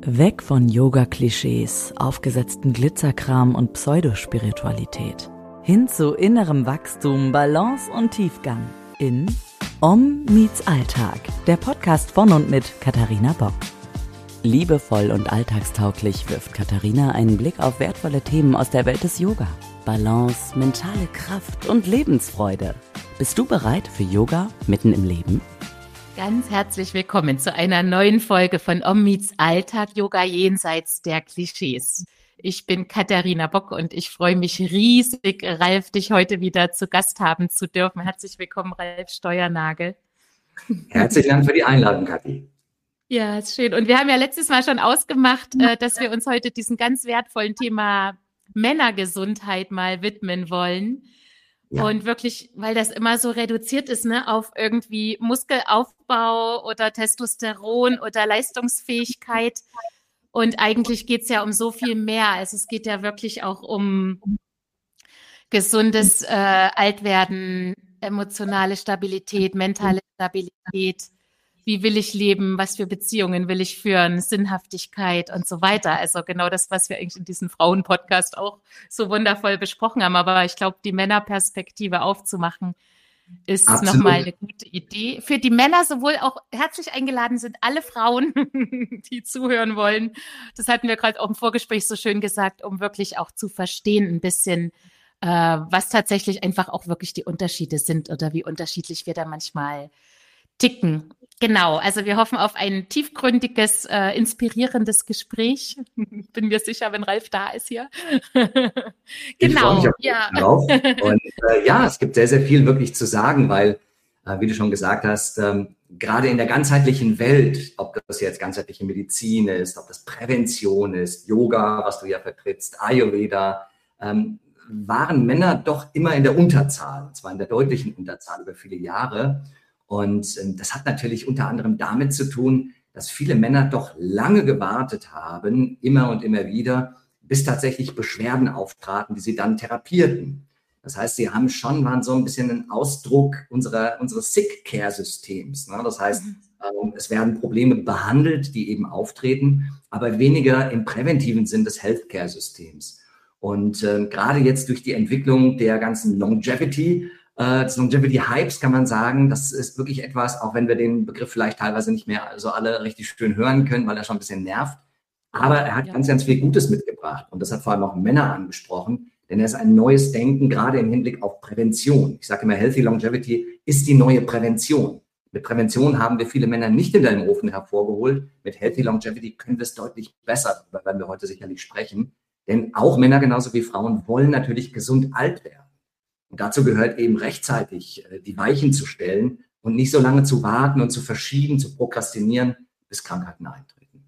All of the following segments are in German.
Weg von Yoga-Klischees, aufgesetzten Glitzerkram und Pseudospiritualität. Hin zu innerem Wachstum, Balance und Tiefgang. In Om meets Alltag, der Podcast von und mit Katharina Bock. Liebevoll und alltagstauglich wirft Katharina einen Blick auf wertvolle Themen aus der Welt des Yoga. Balance, mentale Kraft und Lebensfreude. Bist du bereit für Yoga mitten im Leben? Ganz herzlich willkommen zu einer neuen Folge von Om meets Alltag, Yoga jenseits der Klischees. Ich bin Katharina Bock und ich freue mich riesig, Ralf, dich heute wieder zu Gast haben zu dürfen. Herzlich willkommen, Ralf Steuernagel. Herzlichen Dank für die Einladung, Kathi. Ja, ist schön. Und wir haben ja letztes Mal schon ausgemacht, dass wir uns heute diesem ganz wertvollen Thema Männergesundheit mal widmen wollen. Ja. Und wirklich, weil das immer so reduziert ist, ne, auf irgendwie Muskelaufbau oder Testosteron oder Leistungsfähigkeit. Und eigentlich geht's ja um so viel mehr. Also es geht ja wirklich auch um gesundes Altwerden, emotionale Stabilität, mentale Stabilität. Wie will ich leben? Was für Beziehungen will ich führen? Sinnhaftigkeit und so weiter. Also genau das, was wir eigentlich in diesem Frauen-Podcast auch so wundervoll besprochen haben. Aber ich glaube, die Männerperspektive aufzumachen, ist nochmal eine gute Idee. Für die Männer sowohl auch herzlich eingeladen sind alle Frauen, die zuhören wollen. Das hatten wir gerade auch im Vorgespräch so schön gesagt, um wirklich auch zu verstehen ein bisschen, was tatsächlich einfach auch wirklich die Unterschiede sind oder wie unterschiedlich wir da manchmal ticken. Genau, also wir hoffen auf ein tiefgründiges, inspirierendes Gespräch. Bin mir sicher, wenn Ralf da ist hier. Genau, ja. Und ja, es gibt sehr, sehr viel wirklich zu sagen, weil, wie du schon gesagt hast, gerade in der ganzheitlichen Welt, ob das jetzt ganzheitliche Medizin ist, ob das Prävention ist, Yoga, was du ja vertrittst, Ayurveda, waren Männer doch immer in der Unterzahl, und zwar in der deutlichen Unterzahl über viele Jahre. Und das hat natürlich unter anderem damit zu tun, dass viele Männer doch lange gewartet haben, immer und immer wieder, bis tatsächlich Beschwerden auftraten, die sie dann therapierten. Das heißt, sie waren so ein bisschen ein Ausdruck unseres Sick-Care-Systems. Ne? Das heißt, es werden Probleme behandelt, die eben auftreten, aber weniger im präventiven Sinn des Healthcare-Systems. Und gerade jetzt durch die Entwicklung der ganzen des Longevity-Hypes kann man sagen, das ist wirklich etwas, auch wenn wir den Begriff vielleicht teilweise nicht mehr so alle richtig schön hören können, weil er schon ein bisschen nervt. Aber er hat ganz, ganz viel Gutes mitgebracht. Und das hat vor allem auch Männer angesprochen, denn er ist ein neues Denken, gerade im Hinblick auf Prävention. Ich sage immer, Healthy Longevity ist die neue Prävention. Mit Prävention haben wir viele Männer nicht in den Ofen hervorgeholt. Mit Healthy Longevity können wir es deutlich besser, darüber werden wir heute sicherlich sprechen. Denn auch Männer genauso wie Frauen wollen natürlich gesund alt werden. Und dazu gehört eben rechtzeitig die Weichen zu stellen und nicht so lange zu warten und zu verschieben, zu prokrastinieren, bis Krankheiten eintreten.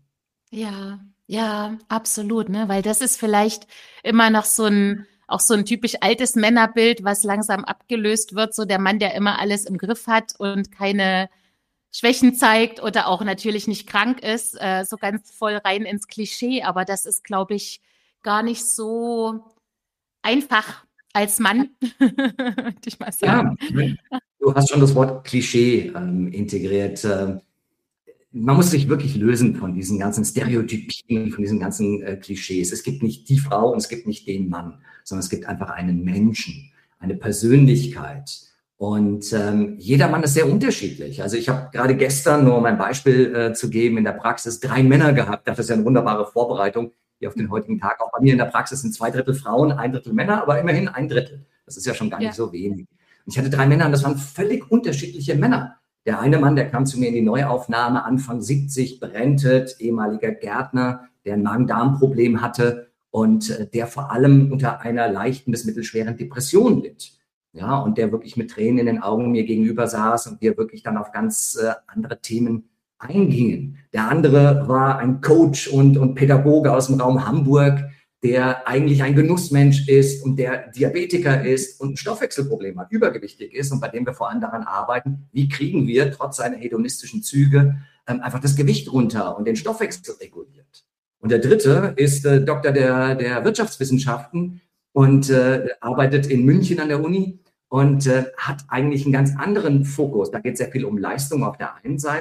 Ja, absolut, ne? Weil das ist vielleicht immer noch auch so ein typisch altes Männerbild, was langsam abgelöst wird, so der Mann, der immer alles im Griff hat und keine Schwächen zeigt oder auch natürlich nicht krank ist, so ganz voll rein ins Klischee. Aber das ist, glaube ich, gar nicht so einfach als Mann, würde ich mal sagen. Ja, du hast schon das Wort Klischee integriert. Man muss sich wirklich lösen von diesen ganzen Stereotypien, von diesen ganzen Klischees. Es gibt nicht die Frau und es gibt nicht den Mann, sondern es gibt einfach einen Menschen, eine Persönlichkeit. Und jeder Mann ist sehr unterschiedlich. Also ich habe gerade gestern, nur um ein Beispiel zu geben, in der Praxis 3 Männer gehabt. Das ist ja eine wunderbare Vorbereitung hier auf den heutigen Tag. Auch bei mir in der Praxis sind 2 Drittel Frauen, 1 Drittel Männer, aber immerhin 1 Drittel. Das ist ja schon gar nicht so wenig. Und ich hatte 3 Männer und das waren völlig unterschiedliche Männer. Der eine Mann, der kam zu mir in die Neuaufnahme, Anfang 70, berentet, ehemaliger Gärtner, der ein Magen-Darm-Problem hatte und der vor allem unter einer leichten bis mittelschweren Depression litt. Ja, und der wirklich mit Tränen in den Augen mir gegenüber saß und wir wirklich dann auf ganz andere Themen eingingen. Der andere war ein Coach und Pädagoge aus dem Raum Hamburg, der eigentlich ein Genussmensch ist und der Diabetiker ist und ein Stoffwechselproblem hat, übergewichtig ist und bei dem wir vor allem daran arbeiten, wie kriegen wir trotz seiner hedonistischen Züge einfach das Gewicht runter und den Stoffwechsel reguliert. Und der dritte ist Doktor der Wirtschaftswissenschaften und arbeitet in München an der Uni und hat eigentlich einen ganz anderen Fokus. Da geht es sehr viel um Leistung auf der einen Seite,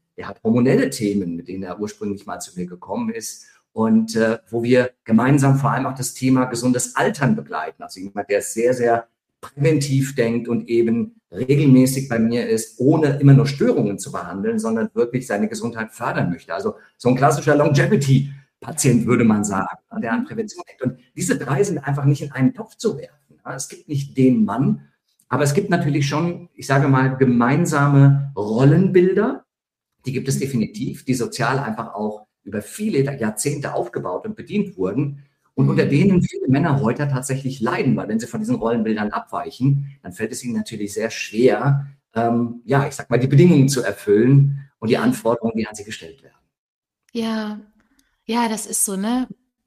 der hat hormonelle Themen, mit denen er ursprünglich mal zu mir gekommen ist. Und wo wir gemeinsam vor allem auch das Thema gesundes Altern begleiten. Also jemand, der sehr, sehr präventiv denkt und eben regelmäßig bei mir ist, ohne immer nur Störungen zu behandeln, sondern wirklich seine Gesundheit fördern möchte. Also so ein klassischer Longevity-Patient, würde man sagen, der an Prävention denkt. Und diese 3 sind einfach nicht in einen Topf zu werfen. Es gibt nicht den Mann, aber es gibt natürlich schon, ich sage mal, gemeinsame Rollenbilder. Die gibt es definitiv, die sozial einfach auch über viele Jahrzehnte aufgebaut und bedient wurden und unter denen viele Männer heute tatsächlich leiden, weil wenn sie von diesen Rollenbildern abweichen, dann fällt es ihnen natürlich sehr schwer, ich sag mal, die Bedingungen zu erfüllen und die Anforderungen, die an sie gestellt werden. Ja, ja, das ist so, ne?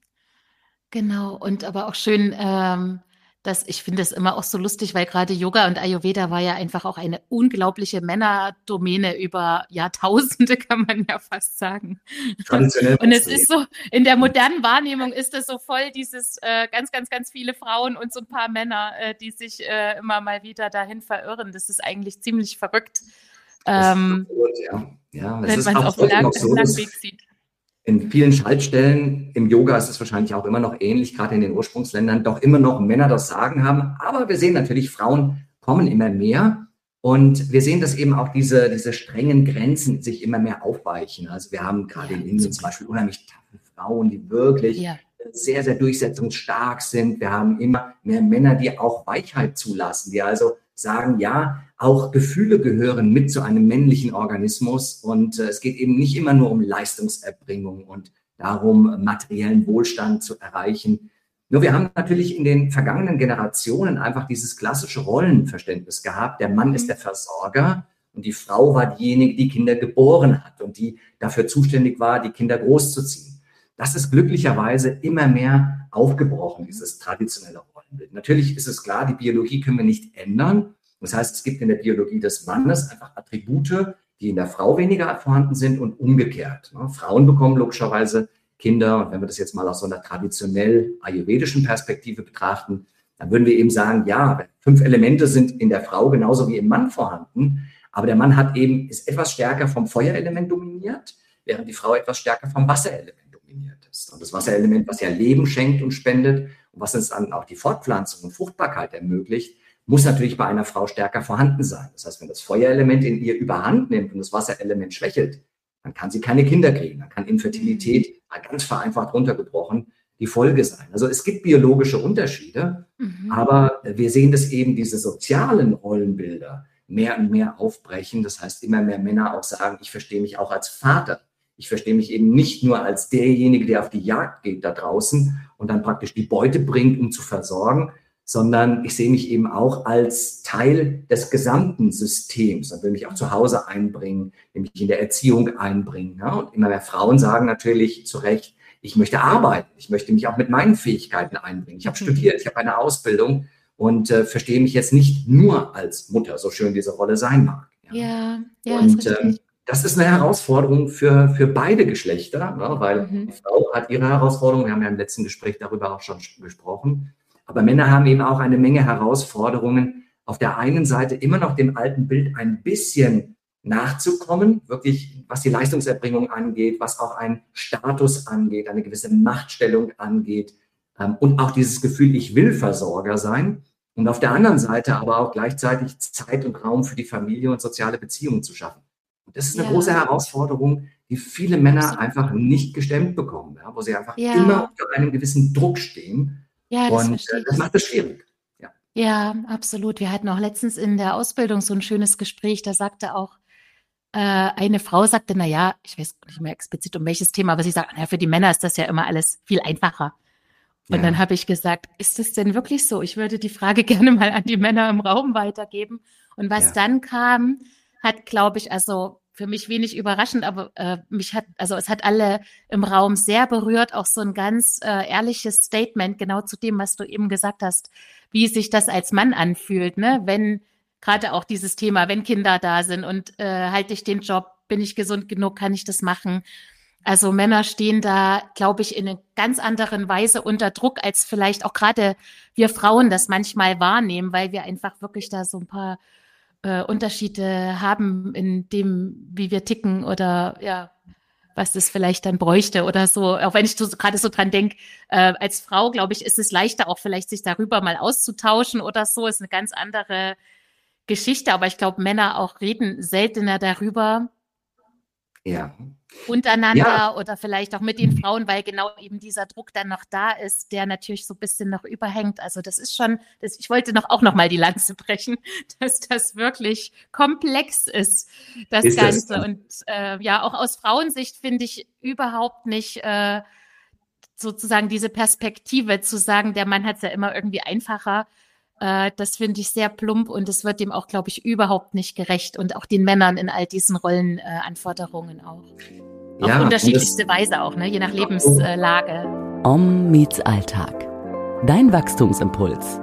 Genau. Und aber auch schön, ich finde es immer auch so lustig, weil gerade Yoga und Ayurveda war ja einfach auch eine unglaubliche Männerdomäne über Jahrtausende, kann man ja fast sagen. Traditionell. Und es ist so, in der modernen Wahrnehmung ist es so voll dieses ganz, ganz, ganz viele Frauen und so ein paar Männer, die sich immer mal wieder dahin verirren. Das ist eigentlich ziemlich verrückt. Wenn man es auf einen langen Weg sieht. In vielen Schaltstellen im Yoga ist es wahrscheinlich auch immer noch ähnlich, gerade in den Ursprungsländern, doch immer noch Männer das Sagen haben. Aber wir sehen natürlich, Frauen kommen immer mehr. Und wir sehen, dass eben auch diese strengen Grenzen sich immer mehr aufweichen. Also wir haben gerade in Indien zum Beispiel unheimlich taffe Frauen, die wirklich sehr, sehr durchsetzungsstark sind. Wir haben immer mehr Männer, die auch Weichheit zulassen, die also sagen, ja, auch Gefühle gehören mit zu einem männlichen Organismus und es geht eben nicht immer nur um Leistungserbringung und darum, materiellen Wohlstand zu erreichen. Nur wir haben natürlich in den vergangenen Generationen einfach dieses klassische Rollenverständnis gehabt. Der Mann ist der Versorger und die Frau war diejenige, die Kinder geboren hat und die dafür zuständig war, die Kinder großzuziehen. Das ist glücklicherweise immer mehr aufgebrochen, dieses traditionelle Rollenbild. Natürlich ist es klar, die Biologie können wir nicht ändern. Das heißt, es gibt in der Biologie des Mannes einfach Attribute, die in der Frau weniger vorhanden sind und umgekehrt. Frauen bekommen logischerweise Kinder. Und wenn wir das jetzt mal aus so einer traditionell ayurvedischen Perspektive betrachten, dann würden wir eben sagen, ja, 5 Elemente sind in der Frau genauso wie im Mann vorhanden. Aber der Mann ist etwas stärker vom Feuerelement dominiert, während die Frau etwas stärker vom Wasserelement dominiert ist. Und das Wasserelement, was ja Leben schenkt und spendet und was uns dann auch die Fortpflanzung und Fruchtbarkeit ermöglicht, muss natürlich bei einer Frau stärker vorhanden sein. Das heißt, wenn das Feuerelement in ihr überhand nimmt und das Wasserelement schwächelt, dann kann sie keine Kinder kriegen. Dann kann Infertilität, ganz vereinfacht runtergebrochen, die Folge sein. Also es gibt biologische Unterschiede, aber wir sehen, dass eben diese sozialen Rollenbilder mehr und mehr aufbrechen. Das heißt, immer mehr Männer auch sagen, ich verstehe mich auch als Vater. Ich verstehe mich eben nicht nur als derjenige, der auf die Jagd geht da draußen und dann praktisch die Beute bringt, um zu versorgen, sondern ich sehe mich eben auch als Teil des gesamten Systems und will mich auch zu Hause einbringen, will mich in der Erziehung einbringen. Ja? Und immer mehr Frauen sagen natürlich zu Recht, ich möchte arbeiten, ich möchte mich auch mit meinen Fähigkeiten einbringen. Ich habe studiert, ich habe eine Ausbildung und verstehe mich jetzt nicht nur als Mutter, so schön diese Rolle sein mag. Ja, und das ist eine Herausforderung für beide Geschlechter, ne? Weil die Frau hat ihre Herausforderung, wir haben ja im letzten Gespräch darüber auch schon gesprochen, aber Männer haben eben auch eine Menge Herausforderungen, auf der einen Seite immer noch dem alten Bild ein bisschen nachzukommen, wirklich was die Leistungserbringung angeht, was auch einen Status angeht, eine gewisse Machtstellung angeht und auch dieses Gefühl, ich will Versorger sein und auf der anderen Seite aber auch gleichzeitig Zeit und Raum für die Familie und soziale Beziehungen zu schaffen. Und das ist eine große Herausforderung, die viele Männer einfach nicht gestemmt bekommen, wo sie einfach immer unter einem gewissen Druck stehen. Ja, und das macht es schwierig. Ja, absolut. Wir hatten auch letztens in der Ausbildung so ein schönes Gespräch, da sagte auch eine Frau, sagte, naja, ich weiß nicht mehr explizit um welches Thema, aber sie sagt, für die Männer ist das ja immer alles viel einfacher. Und dann habe ich gesagt, ist das denn wirklich so? Ich würde die Frage gerne mal an die Männer im Raum weitergeben. Und was dann kam, hat, glaube ich, also für mich wenig überraschend, aber es hat alle im Raum sehr berührt, auch so ein ganz ehrliches Statement, genau zu dem, was du eben gesagt hast, wie sich das als Mann anfühlt, ne? Wenn gerade auch dieses Thema, wenn Kinder da sind und halte ich den Job, bin ich gesund genug, kann ich das machen? Also Männer stehen da, glaube ich, in einer ganz anderen Weise unter Druck, als vielleicht auch gerade wir Frauen das manchmal wahrnehmen, weil wir einfach wirklich da so ein paar Unterschiede haben in dem, wie wir ticken oder ja, was das vielleicht dann bräuchte oder so. Auch wenn ich gerade so dran denke, als Frau, glaube ich, ist es leichter auch vielleicht sich darüber mal auszutauschen oder so. Ist eine ganz andere Geschichte, aber ich glaube, Männer auch reden seltener darüber. Ja. Untereinander oder vielleicht auch mit den Frauen, weil genau eben dieser Druck dann noch da ist, der natürlich so ein bisschen noch überhängt. Also das ist schon, ich wollte auch noch mal die Lanze brechen, dass das wirklich komplex ist, das Ganze. Und ja, auch aus Frauensicht finde ich überhaupt nicht sozusagen diese Perspektive zu sagen, der Mann hat es ja immer irgendwie einfacher. Das finde ich sehr plump und es wird dem auch, glaube ich, überhaupt nicht gerecht und auch den Männern in all diesen Rollenanforderungen auch. Auf unterschiedlichste Weise auch, ne? Je nach Lebenslage. Meets Alltag. Dein Wachstumsimpuls.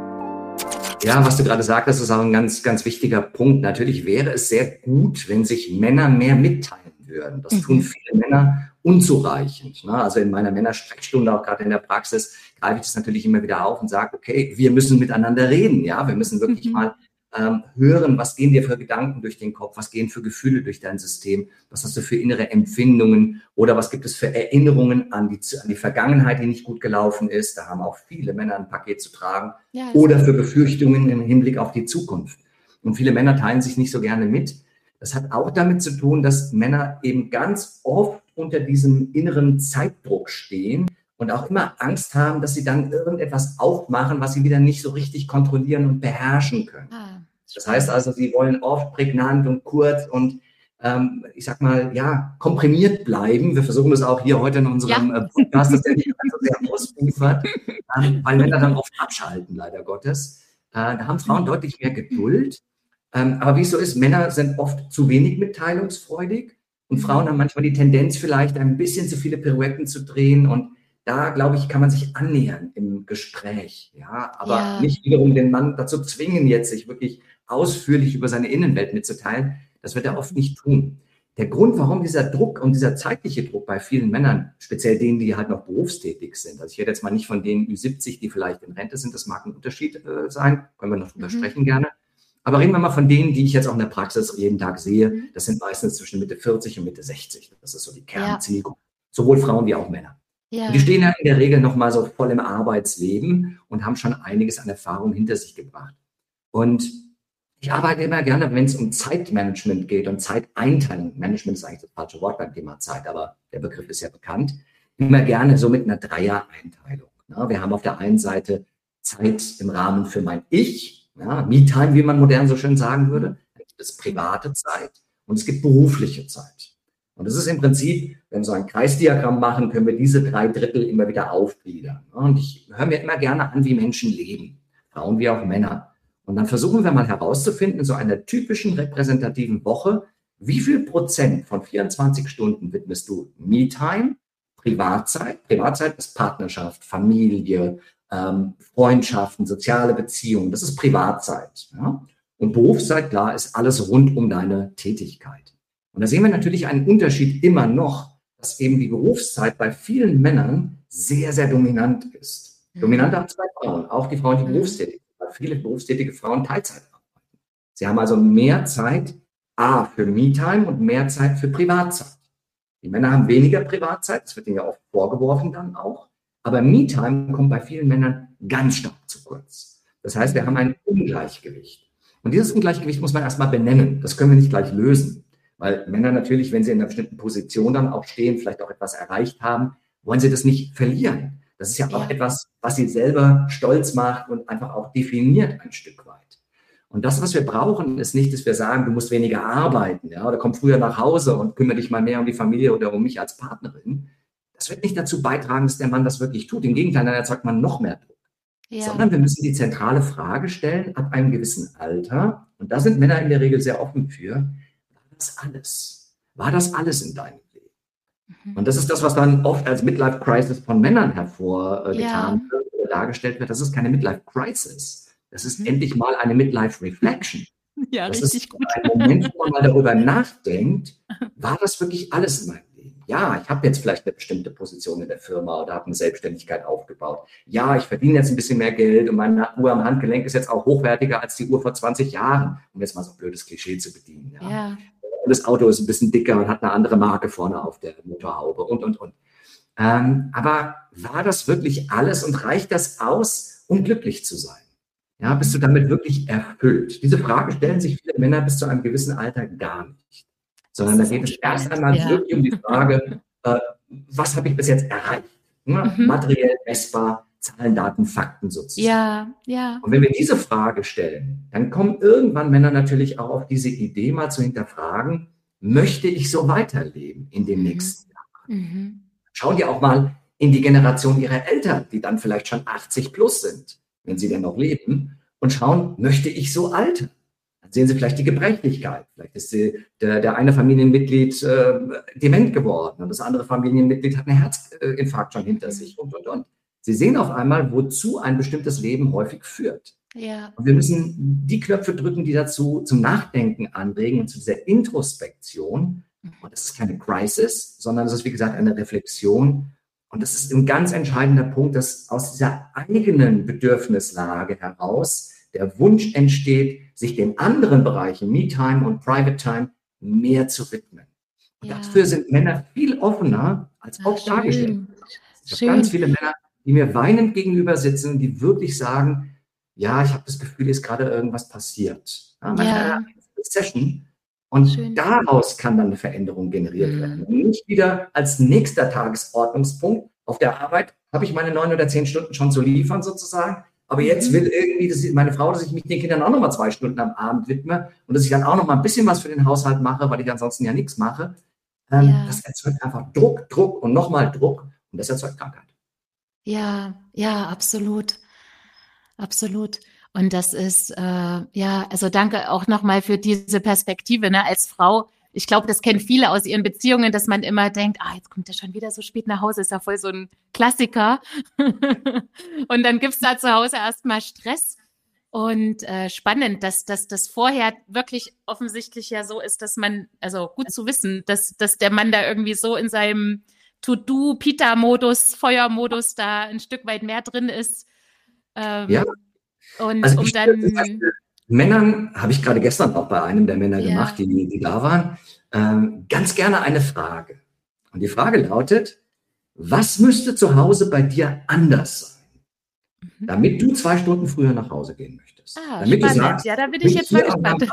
Ja, was du gerade sagtest, ist auch ein ganz, ganz wichtiger Punkt. Natürlich wäre es sehr gut, wenn sich Männer mehr mitteilen würden. Das tun viele Männer unzureichend. Ne? Also in meiner Männersprechstunde, auch gerade in der Praxis, greife ich das natürlich immer wieder auf und sage, okay, wir müssen miteinander reden. Ja, wir müssen wirklich mal hören, was gehen dir für Gedanken durch den Kopf, was gehen für Gefühle durch dein System, was hast du für innere Empfindungen oder was gibt es für Erinnerungen an die Vergangenheit, die nicht gut gelaufen ist. Da haben auch viele Männer ein Paket zu tragen oder für Befürchtungen im Hinblick auf die Zukunft. Und viele Männer teilen sich nicht so gerne mit. Das hat auch damit zu tun, dass Männer eben ganz oft unter diesem inneren Zeitdruck stehen und auch immer Angst haben, dass sie dann irgendetwas aufmachen, was sie wieder nicht so richtig kontrollieren und beherrschen können. Das heißt also, sie wollen oft prägnant und kurz und ich sag mal, ja, komprimiert bleiben. Wir versuchen das auch hier heute in unserem Podcast, dass der nicht so sehr ausufert, weil Männer dann oft abschalten, leider Gottes. Da haben Frauen deutlich mehr Geduld. Aber wie es so ist, Männer sind oft zu wenig mitteilungsfreudig und Frauen haben manchmal die Tendenz, vielleicht ein bisschen zu viele Pirouetten zu drehen. Und da, glaube ich, kann man sich annähern im Gespräch. Ja, aber nicht wiederum den Mann dazu zwingen, jetzt sich wirklich ausführlich über seine Innenwelt mitzuteilen. Das wird er oft nicht tun. Der Grund, warum dieser Druck und dieser zeitliche Druck bei vielen Männern, speziell denen, die halt noch berufstätig sind, also ich rede jetzt mal nicht von denen Ü70, die vielleicht in Rente sind, das mag ein Unterschied sein, können wir noch drüber sprechen gerne. Aber reden wir mal von denen, die ich jetzt auch in der Praxis jeden Tag sehe. Das sind meistens zwischen Mitte 40 und Mitte 60. Das ist so die Kernzielgruppe. Sowohl Frauen wie auch Männer. Und die stehen ja in der Regel noch mal so voll im Arbeitsleben und haben schon einiges an Erfahrung hinter sich gebracht. Und ich arbeite immer gerne, wenn es um Zeitmanagement geht und Zeiteinteilung. Management ist eigentlich das falsche Wort beim Thema Zeit, aber der Begriff ist ja bekannt. Immer gerne so mit einer Dreier-Einteilung. Ja, wir haben auf der einen Seite Zeit im Rahmen für mein Ich, ja, Me-Time, wie man modern so schön sagen würde. Da gibt es private Zeit und es gibt berufliche Zeit. Und das ist im Prinzip, wenn wir so ein Kreisdiagramm machen, können wir diese 3/3 immer wieder aufgliedern. Und ich höre mir immer gerne an, wie Menschen leben, Frauen wie auch Männer. Und dann versuchen wir mal herauszufinden, in so einer typischen repräsentativen Woche, wie viel Prozent von 24 Stunden widmest du Me-Time, Privatzeit? Privatzeit ist Partnerschaft, Familie, Freundschaften, soziale Beziehungen, das ist Privatzeit. Ja? Und Berufszeit, klar, ist alles rund um deine Tätigkeit. Und da sehen wir natürlich einen Unterschied immer noch, dass eben die Berufszeit bei vielen Männern sehr, sehr dominant ist. Dominanter als bei Frauen, auch die Frauen, die berufstätig sind, weil viele berufstätige Frauen Teilzeit arbeiten. Sie haben also mehr Zeit für Me-Time und mehr Zeit für Privatzeit. Die Männer haben weniger Privatzeit, das wird ihnen ja oft vorgeworfen dann auch. Aber Me-Time kommt bei vielen Männern ganz stark zu kurz. Das heißt, wir haben ein Ungleichgewicht. Und dieses Ungleichgewicht muss man erstmal benennen. Das können wir nicht gleich lösen. Weil Männer natürlich, wenn sie in einer bestimmten Position dann auch stehen, vielleicht auch etwas erreicht haben, wollen sie das nicht verlieren. Das ist ja auch etwas, was sie selber stolz macht und einfach auch definiert ein Stück weit. Und das, was wir brauchen, ist nicht, dass wir sagen, du musst weniger arbeiten, ja, oder komm früher nach Hause und kümmere dich mal mehr um die Familie oder um mich als Partnerin. Das wird nicht dazu beitragen, dass der Mann das wirklich tut. Im Gegenteil, dann erzeugt man noch mehr Druck. Sondern wir müssen die zentrale Frage stellen, ab einem gewissen Alter, und da sind Männer in der Regel sehr offen für, war das alles? War das alles in deinem Leben? Und das ist das, was dann oft als Midlife-Crisis von Männern hervorgetan wird oder dargestellt wird. Das ist keine Midlife-Crisis. Das ist endlich mal eine Midlife-Reflection. Ja, das richtig ist gut. ein Moment, wo man mal darüber nachdenkt, war das wirklich alles in meinem Leben? Ja, ich habe jetzt vielleicht eine bestimmte Position in der Firma oder habe eine Selbstständigkeit aufgebaut. Ja, ich verdiene jetzt ein bisschen mehr Geld und meine Uhr am Handgelenk ist jetzt auch hochwertiger als die Uhr vor 20 Jahren, um jetzt mal so ein blödes Klischee zu bedienen. Ja. Und das Auto ist ein bisschen dicker und hat eine andere Marke vorne auf der Motorhaube und. Aber war das wirklich alles und reicht das aus, um glücklich zu sein? Ja, bist du damit wirklich erfüllt? Diese Frage stellen sich viele Männer bis zu einem gewissen Alter gar nicht. Sondern da geht es erst einmal wirklich um die Frage, was habe ich bis jetzt erreicht? Materiell, messbar, Zahlen, Daten, Fakten sozusagen. Ja. Und wenn wir diese Frage stellen, dann kommen irgendwann Männer natürlich auch auf diese Idee, mal zu hinterfragen, möchte ich so weiterleben in den nächsten Jahren? Schauen die auch mal in die Generation ihrer Eltern, die dann vielleicht schon 80 plus sind, wenn sie denn noch leben, und schauen, möchte ich so altern? Dann sehen sie vielleicht die Gebrechlichkeit. Vielleicht ist der eine Familienmitglied dement geworden und das andere Familienmitglied hat einen Herzinfarkt schon hinter sich und. Sie sehen auf einmal, wozu ein bestimmtes Leben häufig führt. Ja. Und wir müssen die Knöpfe drücken, die dazu zum Nachdenken anregen und zu dieser Introspektion. Und das ist keine Crisis, sondern das ist, wie gesagt, eine Reflexion. Und das ist ein ganz entscheidender Punkt, dass aus dieser eigenen Bedürfnislage heraus der Wunsch entsteht, sich den anderen Bereichen, Me-Time und Private-Time, mehr zu widmen. Und dafür sind Männer viel offener als oft dargestellt. Ich habe ganz viele Männer, die mir weinend gegenüber sitzen, die wirklich sagen, ja, ich habe das Gefühl, ist gerade irgendwas passiert. Eine Session. Und daraus kann dann eine Veränderung generiert werden. Und nicht wieder als nächster Tagesordnungspunkt. Auf der Arbeit habe ich meine 9 oder 10 Stunden schon zu liefern sozusagen. Aber jetzt will irgendwie meine Frau, dass ich mich den Kindern auch nochmal 2 Stunden am Abend widme und dass ich dann auch nochmal ein bisschen was für den Haushalt mache, weil ich ansonsten ja nichts mache. Das erzeugt einfach Druck und nochmal Druck. Und das erzeugt Krankheit. Ja, absolut. Absolut. Und das ist, also danke auch nochmal für diese Perspektive, ne, als Frau. Ich glaube, das kennen viele aus ihren Beziehungen, dass man immer denkt, jetzt kommt er schon wieder so spät nach Hause, ist ja voll so ein Klassiker. Und dann gibt's da zu Hause erstmal Stress. Und spannend, dass das vorher wirklich offensichtlich ja so ist, dass man, also gut zu wissen, dass der Mann da irgendwie so in seinem To-Do-Pita-Modus, Feuermodus da ein Stück weit mehr drin ist. Und also Männern, habe ich gerade gestern auch bei einem der Männer gemacht, die da waren, ganz gerne eine Frage. Und die Frage lautet, was müsste zu Hause bei dir anders sein, damit du 2 Stunden früher nach Hause gehen möchtest? Damit spannend. Du sagst, da bin ich jetzt mal gespannt.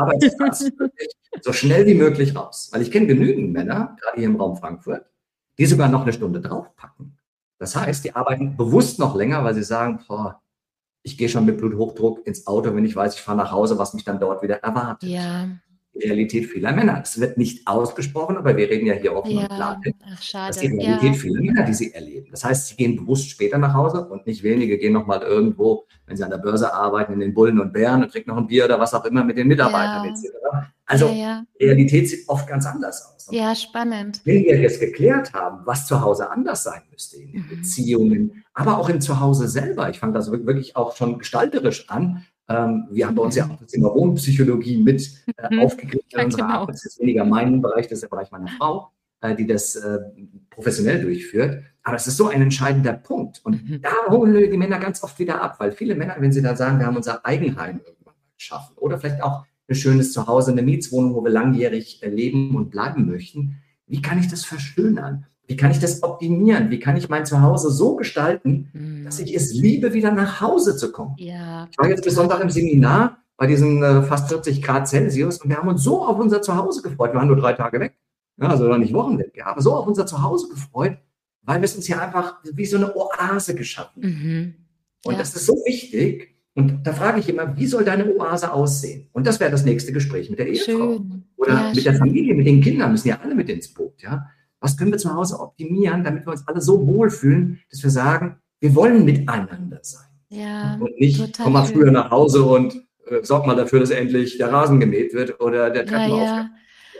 So schnell wie möglich raus. Weil ich kenne genügend Männer, gerade hier im Raum Frankfurt, die sogar noch eine Stunde draufpacken. Das heißt, die arbeiten bewusst noch länger, weil sie sagen, ich gehe schon mit Bluthochdruck ins Auto, wenn ich weiß, ich fahre nach Hause, was mich dann dort wieder erwartet. Ja. Die Realität vieler Männer. Das wird nicht ausgesprochen, aber wir reden ja hier offen und klar. Schade. Das ist die Realität vieler Männer, die sie erleben. Das heißt, sie gehen bewusst später nach Hause und nicht wenige gehen noch mal irgendwo, wenn sie an der Börse arbeiten, in den Bullen und Bären und trinken noch ein Bier oder was auch immer mit den Mitarbeitern etc. Also die Realität sieht oft ganz anders aus. Ja, spannend. Wenn wir jetzt geklärt haben, was zu Hause anders sein müsste, in den Beziehungen, aber auch im Zuhause selber. Ich fange das wirklich auch schon gestalterisch an. Wir haben bei uns ja auch das Thema Wohnpsychologie mit aufgegriffen in unserer Arbeit. Das ist weniger mein Bereich, das ist der Bereich meiner Frau, die das professionell durchführt. Aber es ist so ein entscheidender Punkt. Und da holen wir die Männer ganz oft wieder ab, weil viele Männer, wenn sie dann sagen, wir haben unser Eigenheim irgendwann geschaffen oder vielleicht auch ein schönes Zuhause, eine Mietswohnung, wo wir langjährig leben und bleiben möchten, wie kann ich das verschönern? Wie kann ich das optimieren? Wie kann ich mein Zuhause so gestalten, dass ich es liebe, wieder nach Hause zu kommen? Ja, ich war jetzt bis Sonntag im Seminar bei diesen fast 40 Grad Celsius und wir haben uns so auf unser Zuhause gefreut. Wir waren nur 3 Tage weg, also noch nicht Wochen weg, aber so auf unser Zuhause gefreut, weil wir es uns hier einfach wie so eine Oase geschaffen haben. Und das ist so wichtig. Und da frage ich immer, wie soll deine Oase aussehen? Und das wäre das nächste Gespräch mit der Ehefrau. Oder mit der Familie, mit den Kindern, müssen ja alle mit ins Boot, ja. Was können wir zu Hause optimieren, damit wir uns alle so wohlfühlen, dass wir sagen, wir wollen miteinander sein. Ja, und nicht, komm mal früher nach Hause und sorg mal dafür, dass endlich der Rasen gemäht wird oder der Treppenaufgang.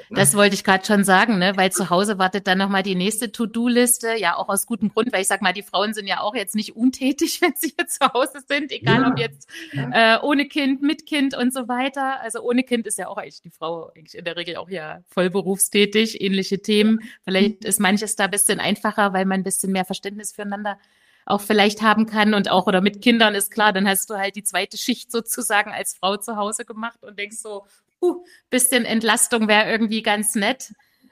Das wollte ich gerade schon sagen, ne? Weil zu Hause wartet dann nochmal die nächste To-Do-Liste, ja auch aus gutem Grund, weil ich sag mal, die Frauen sind ja auch jetzt nicht untätig, wenn sie hier zu Hause sind, egal ob jetzt ohne Kind, mit Kind und so weiter. Also ohne Kind ist ja auch eigentlich die Frau eigentlich in der Regel auch ja voll berufstätig, ähnliche Themen. Vielleicht ist manches da ein bisschen einfacher, weil man ein bisschen mehr Verständnis füreinander auch vielleicht haben kann und auch, oder mit Kindern ist klar, dann hast du halt die zweite Schicht sozusagen als Frau zu Hause gemacht und denkst so, bisschen Entlastung wäre irgendwie ganz nett.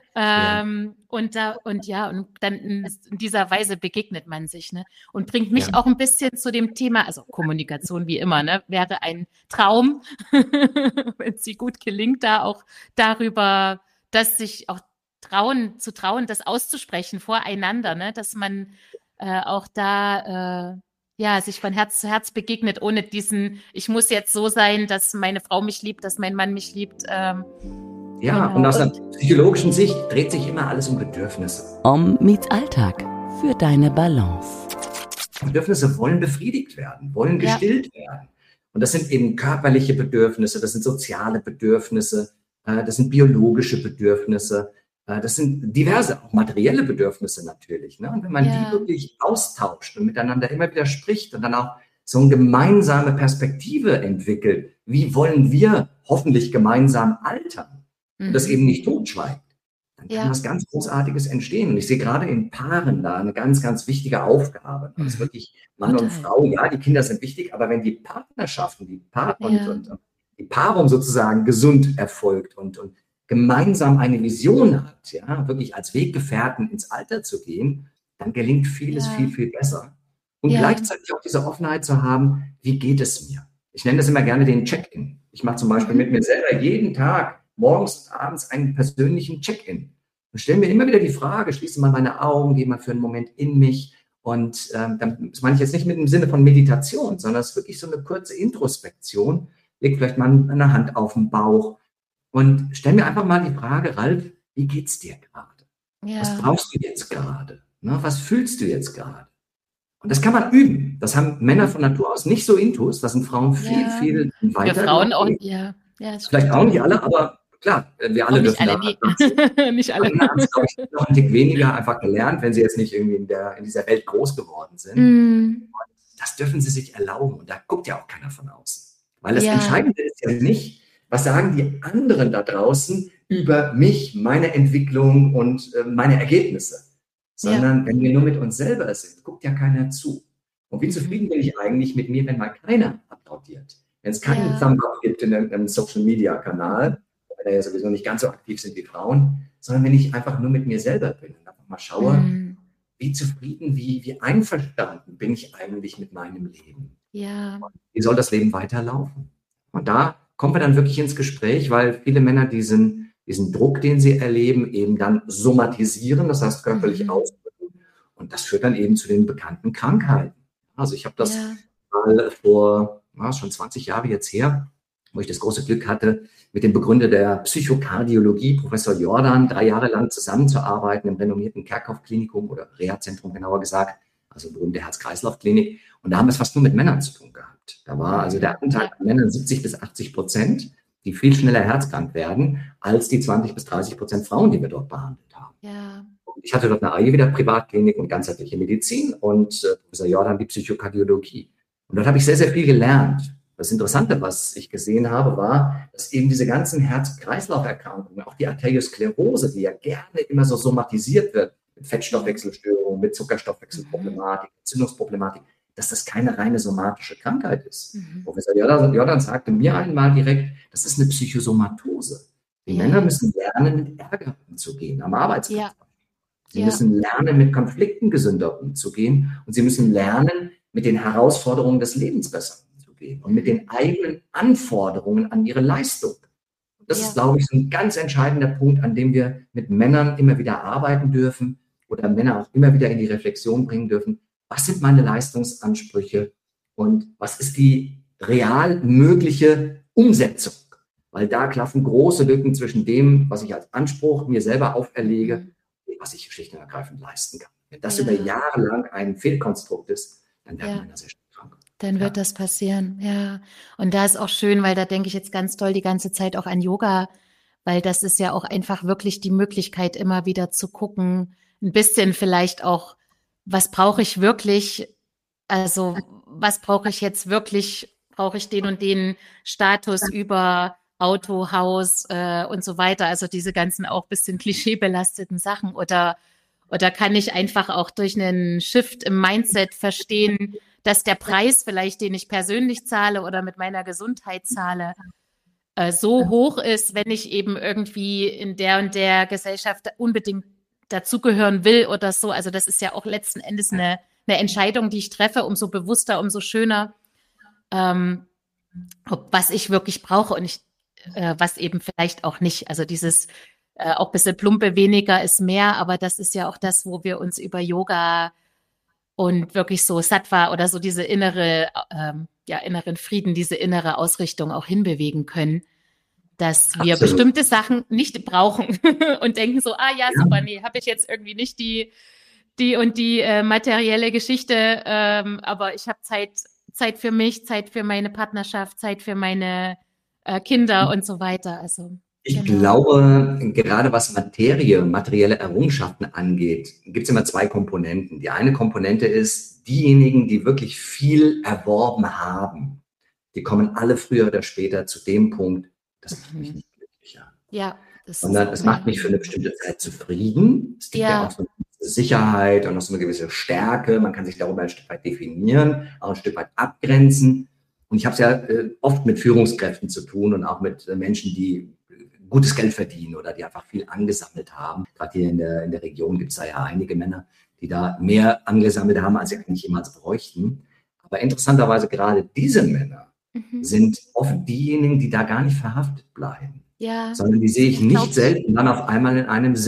Und dann in dieser Weise begegnet man sich, ne? Und bringt mich auch ein bisschen zu dem Thema, also Kommunikation wie immer, ne? Wäre ein Traum, wenn sie gut gelingt, da auch darüber, dass sich auch trauen, das auszusprechen voreinander, ne? Dass man auch da sich von Herz zu Herz begegnet, ohne diesen, ich muss jetzt so sein, dass meine Frau mich liebt, dass mein Mann mich liebt. Genau. Und aus einer psychologischen Sicht dreht sich immer alles um Bedürfnisse. Meets Alltag für deine Balance. Bedürfnisse wollen befriedigt werden, wollen gestillt werden. Und das sind eben körperliche Bedürfnisse, das sind soziale Bedürfnisse, das sind biologische Bedürfnisse. Das sind diverse, auch materielle Bedürfnisse natürlich. Ne? Und wenn man die wirklich austauscht und miteinander immer wieder spricht und dann auch so eine gemeinsame Perspektive entwickelt, wie wollen wir hoffentlich gemeinsam altern und das eben nicht totschweigt, dann kann was ganz Großartiges entstehen. Und ich sehe gerade in Paaren da eine ganz, ganz wichtige Aufgabe. Das ist wirklich Mann und Frau, die Kinder sind wichtig, aber wenn die Partnerschaften, und die Paarung sozusagen gesund erfolgt und gemeinsam eine Vision hat, wirklich als Weggefährten ins Alter zu gehen, dann gelingt vieles viel, viel besser. Und gleichzeitig auch diese Offenheit zu haben, wie geht es mir? Ich nenne das immer gerne den Check-in. Ich mache zum Beispiel mit mir selber jeden Tag, morgens und abends, einen persönlichen Check-in. Und stelle mir immer wieder die Frage, schließe mal meine Augen, gehe mal für einen Moment in mich. Und das meine ich jetzt nicht mit dem Sinne von Meditation, sondern es ist wirklich so eine kurze Introspektion. Leg vielleicht mal eine Hand auf den Bauch. Und stell mir einfach mal die Frage, Ralf, wie geht's dir gerade? Was brauchst du jetzt gerade? Ne, was fühlst du jetzt gerade? Und das kann man üben. Das haben Männer von Natur aus nicht so intus. Das sind Frauen viel, viel weiter. Wir Frauen auch, vielleicht auch nicht alle, aber klar, wir alle dürfen da. Nicht alle. Männer haben es, glaube ich, noch ein Tick weniger einfach gelernt, wenn sie jetzt nicht irgendwie in dieser Welt groß geworden sind. Und das dürfen sie sich erlauben. Und da guckt ja auch keiner von außen. Weil das Entscheidende ist ja nicht, was sagen die anderen da draußen über mich, meine Entwicklung und meine Ergebnisse? Sondern wenn wir nur mit uns selber sind, guckt ja keiner zu. Und wie zufrieden bin ich eigentlich mit mir, wenn mal keiner applaudiert? Wenn es keinen Thumb-Up gibt in einem Social-Media-Kanal, weil da ja sowieso nicht ganz so aktiv sind wie Frauen, sondern wenn ich einfach nur mit mir selber bin und einfach mal schaue, wie zufrieden, wie einverstanden bin ich eigentlich mit meinem Leben? Wie soll das Leben weiterlaufen? Und da kommen wir dann wirklich ins Gespräch, weil viele Männer diesen Druck, den sie erleben, eben dann somatisieren, das heißt körperlich ausdrücken. Und das führt dann eben zu den bekannten Krankheiten. Also ich habe das mal vor schon 20 Jahre jetzt her, wo ich das große Glück hatte, mit dem Begründer der Psychokardiologie, Professor Jordan, 3 Jahre lang zusammenzuarbeiten im renommierten Kerkhoff-Klinikum oder Reha-Zentrum genauer gesagt, also berühmte Herz-Kreislauf-Klinik. Und da haben wir es fast nur mit Männern zu tun gehabt. Da war also der Anteil an Männern 70-80%, die viel schneller herzkrank werden, als die 20-30% Frauen, die wir dort behandelt haben. Ich hatte dort eine Ayurveda-Privatklinik und ganzheitliche Medizin und Professor Jordan die Psychokardiologie. Und dort habe ich sehr, sehr viel gelernt. Das Interessante, was ich gesehen habe, war, dass eben diese ganzen Herz-Kreislauf-Erkrankungen, auch die Arteriosklerose, die ja gerne immer so somatisiert wird, mit Fettstoffwechselstörungen, mit Zuckerstoffwechselproblematik, Entzündungsproblematik, dass das keine reine somatische Krankheit ist. Professor Jordan sagte mir einmal direkt, das ist eine Psychosomatose. Die Männer müssen lernen, mit Ärger umzugehen am Arbeitsplatz. Sie müssen lernen, mit Konflikten gesünder umzugehen und sie müssen lernen, mit den Herausforderungen des Lebens besser umzugehen und mit den eigenen Anforderungen an ihre Leistung. Und das ist, glaube ich, so ein ganz entscheidender Punkt, an dem wir mit Männern immer wieder arbeiten dürfen oder Männer auch immer wieder in die Reflexion bringen dürfen. Was sind meine Leistungsansprüche und was ist die real mögliche Umsetzung? Weil da klaffen große Lücken zwischen dem, was ich als Anspruch mir selber auferlege, und was ich schlicht und ergreifend leisten kann. Wenn das über Jahre lang ein Fehlkonstrukt ist, dann werden Männer sehr schnell krank. Dann wird das passieren, Und da ist auch schön, weil da denke ich jetzt ganz doll die ganze Zeit auch an Yoga, weil das ist ja auch einfach wirklich die Möglichkeit, immer wieder zu gucken, ein bisschen vielleicht auch, was brauche ich wirklich, also was brauche ich jetzt wirklich, brauche ich den und den Status über Auto, Haus und so weiter, also diese ganzen auch bisschen klischeebelasteten Sachen oder kann ich einfach auch durch einen Shift im Mindset verstehen, dass der Preis vielleicht, den ich persönlich zahle oder mit meiner Gesundheit zahle, so hoch ist, wenn ich eben irgendwie in der und der Gesellschaft unbedingt dazugehören will oder so. Also das ist ja auch letzten Endes eine Entscheidung, die ich treffe, umso bewusster, umso schöner, was ich wirklich brauche und was eben vielleicht auch nicht. Also dieses auch ein bisschen plumpe, weniger ist mehr, aber das ist ja auch das, wo wir uns über Yoga und wirklich so Sattva oder so diese inneren Frieden, diese innere Ausrichtung auch hinbewegen können, dass wir Absolut. bestimmte Sachen nicht brauchen und denken so, super, nee, habe ich jetzt irgendwie nicht die und die materielle Geschichte, aber ich habe Zeit für mich, Zeit für meine Partnerschaft, Zeit für meine Kinder und so weiter. Also ich glaube, gerade was materielle Errungenschaften angeht, gibt es immer zwei Komponenten. Die eine Komponente ist, diejenigen, die wirklich viel erworben haben, die kommen alle früher oder später zu dem Punkt, das macht mich nicht glücklicher. Ja. Sondern es macht mich für eine bestimmte Zeit zufrieden. Es gibt ja auch so eine gewisse Sicherheit und auch so eine gewisse Stärke. Man kann sich darüber ein Stück weit definieren, auch ein Stück weit abgrenzen. Und ich habe es ja oft mit Führungskräften zu tun und auch mit Menschen, die gutes Geld verdienen oder die einfach viel angesammelt haben. Gerade hier in der Region gibt es da ja einige Männer, die da mehr angesammelt haben, als sie eigentlich jemals bräuchten. Aber interessanterweise gerade diese Männer sind oft diejenigen, die da gar nicht verhaftet bleiben. Ja, sondern die sehe ich nicht selten dann auf einmal in einem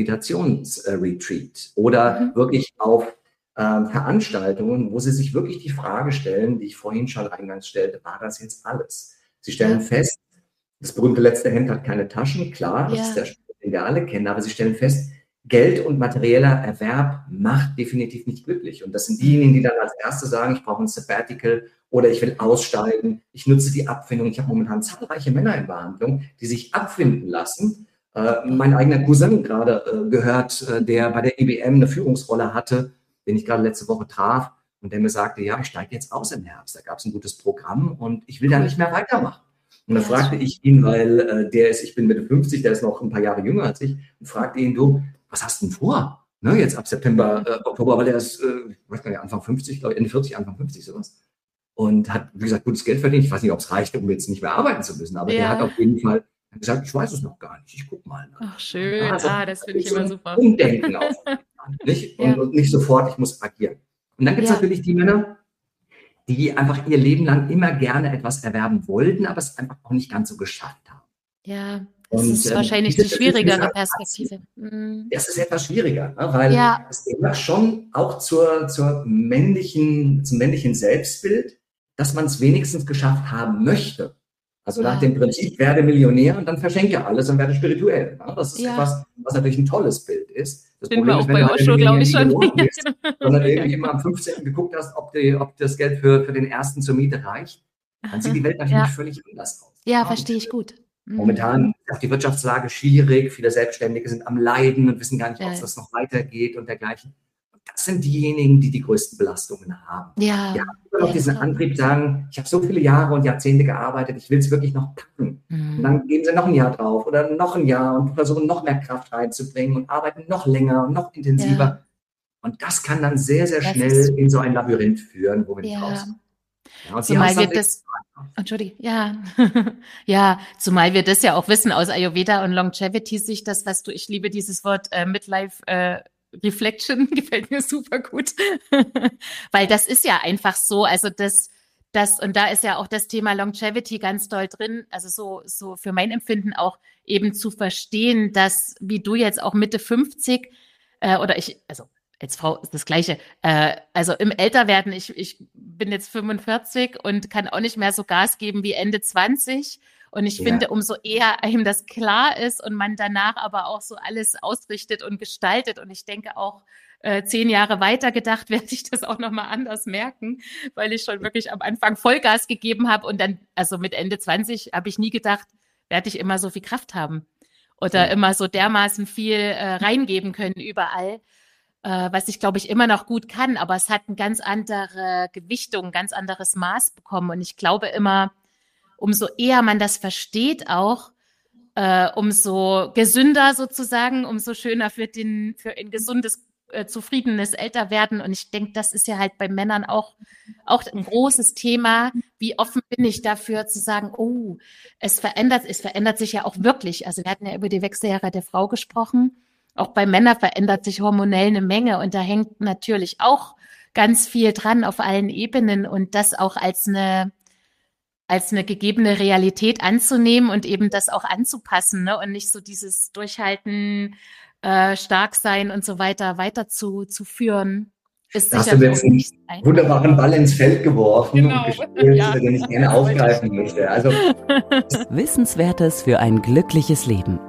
Zen-Meditationsretreat oder wirklich auf Veranstaltungen, wo sie sich wirklich die Frage stellen, die ich vorhin schon eingangs stellte, war das jetzt alles? Sie stellen fest, das berühmte letzte Hemd hat keine Taschen, klar, das ist der Spruch, den wir alle kennen, aber sie stellen fest, Geld und materieller Erwerb macht definitiv nicht glücklich. Und das sind diejenigen, die dann als Erste sagen, ich brauche ein Sabbatical oder ich will aussteigen, ich nutze die Abfindung. Ich habe momentan zahlreiche Männer in Behandlung, die sich abfinden lassen. Mein eigener Cousin gerade gehört, der bei der IBM eine Führungsrolle hatte, den ich gerade letzte Woche traf und der mir sagte, ja, ich steige jetzt aus im Herbst. Da gab es ein gutes Programm und ich will da nicht mehr weitermachen. Und dann fragte ich ihn, weil ich bin Mitte 50, der ist noch ein paar Jahre jünger als ich, und fragte ihn, du, was hast du denn vor? Ne, jetzt ab September, Oktober, weil der ist, ich weiß gar nicht, Anfang 50, glaube ich, Ende 40, Anfang 50 sowas. Und hat, wie gesagt, gutes Geld verdient. Ich weiß nicht, ob es reichte, um jetzt nicht mehr arbeiten zu müssen, aber der hat auf jeden Fall gesagt, ich weiß es noch gar nicht, ich guck mal. Ach, schön, also, das finde ich immer super. Umdenken auf, nicht? Und nicht sofort, ich muss agieren. Und dann gibt es natürlich die Männer, die einfach ihr Leben lang immer gerne etwas erwerben wollten, aber es einfach auch nicht ganz so geschafft haben. Ja, das ist wahrscheinlich die schwierigere Perspektive. Das ist etwas schwieriger, weil es gehört schon auch zum männlichen Selbstbild, dass man es wenigstens geschafft haben möchte. Also nach dem Prinzip, werde Millionär und dann verschenke alles und werde spirituell. Das ist etwas, was natürlich ein tolles Bild ist. Das Problem ist, wenn du Osho, glaube ich, schon bist, sondern irgendwie immer am 15. geguckt hast, ob das Geld für den ersten zur Miete reicht, dann sieht die Welt natürlich völlig anders aus. Ja, verstehe ich gut. Momentan ist auch die Wirtschaftslage schwierig. Viele Selbstständige sind am Leiden und wissen gar nicht, ob das noch weitergeht und dergleichen. Und das sind diejenigen, die die größten Belastungen haben. Ja, immer noch diesen Antrieb sagen, ich habe so viele Jahre und Jahrzehnte gearbeitet, ich will es wirklich noch packen. Und dann geben sie noch ein Jahr drauf oder noch ein Jahr und versuchen noch mehr Kraft reinzubringen und arbeiten noch länger und noch intensiver. Und das kann dann sehr, sehr schnell in so ein Labyrinth führen, wo wir nicht rauskommen. Ja, zumal wir das, zumal wir das ja auch wissen aus Ayurveda und Longevity-Sicht, ich liebe dieses Wort Midlife Reflection, gefällt mir super gut, weil das ist ja einfach so, also und da ist ja auch das Thema Longevity ganz doll drin, also so für mein Empfinden auch eben zu verstehen, dass, wie du jetzt auch Mitte 50 als Frau ist das Gleiche. Also im Älterwerden, ich bin jetzt 45 und kann auch nicht mehr so Gas geben wie Ende 20. Und ich finde, umso eher einem das klar ist und man danach aber auch so alles ausrichtet und gestaltet. Und ich denke auch, 10 Jahre weiter gedacht, werde ich das auch nochmal anders merken, weil ich schon wirklich am Anfang Vollgas gegeben habe. Und dann, also mit Ende 20 habe ich nie gedacht, werde ich immer so viel Kraft haben. oder immer so dermaßen viel reingeben können überall, was ich, glaube ich, immer noch gut kann, aber es hat eine ganz andere Gewichtung, ein ganz anderes Maß bekommen. Und ich glaube immer, umso eher man das versteht auch, umso gesünder sozusagen, umso schöner für ein gesundes, zufriedenes Älterwerden. Und ich denke, das ist ja halt bei Männern auch ein großes Thema. Wie offen bin ich dafür zu sagen, oh, es verändert sich ja auch wirklich. Also wir hatten ja über die Wechseljahre der Frau gesprochen. Auch bei Männern verändert sich hormonell eine Menge und da hängt natürlich auch ganz viel dran auf allen Ebenen und das auch als eine gegebene Realität anzunehmen und eben das auch anzupassen, ne? Und nicht so dieses Durchhalten, stark sein und so weiter zu führen. Ist da hast du jetzt einen wunderbaren Ball ins Feld geworfen genau. und gespielt, den ich gerne aufgreifen möchte. Also Wissenswertes für ein glückliches Leben.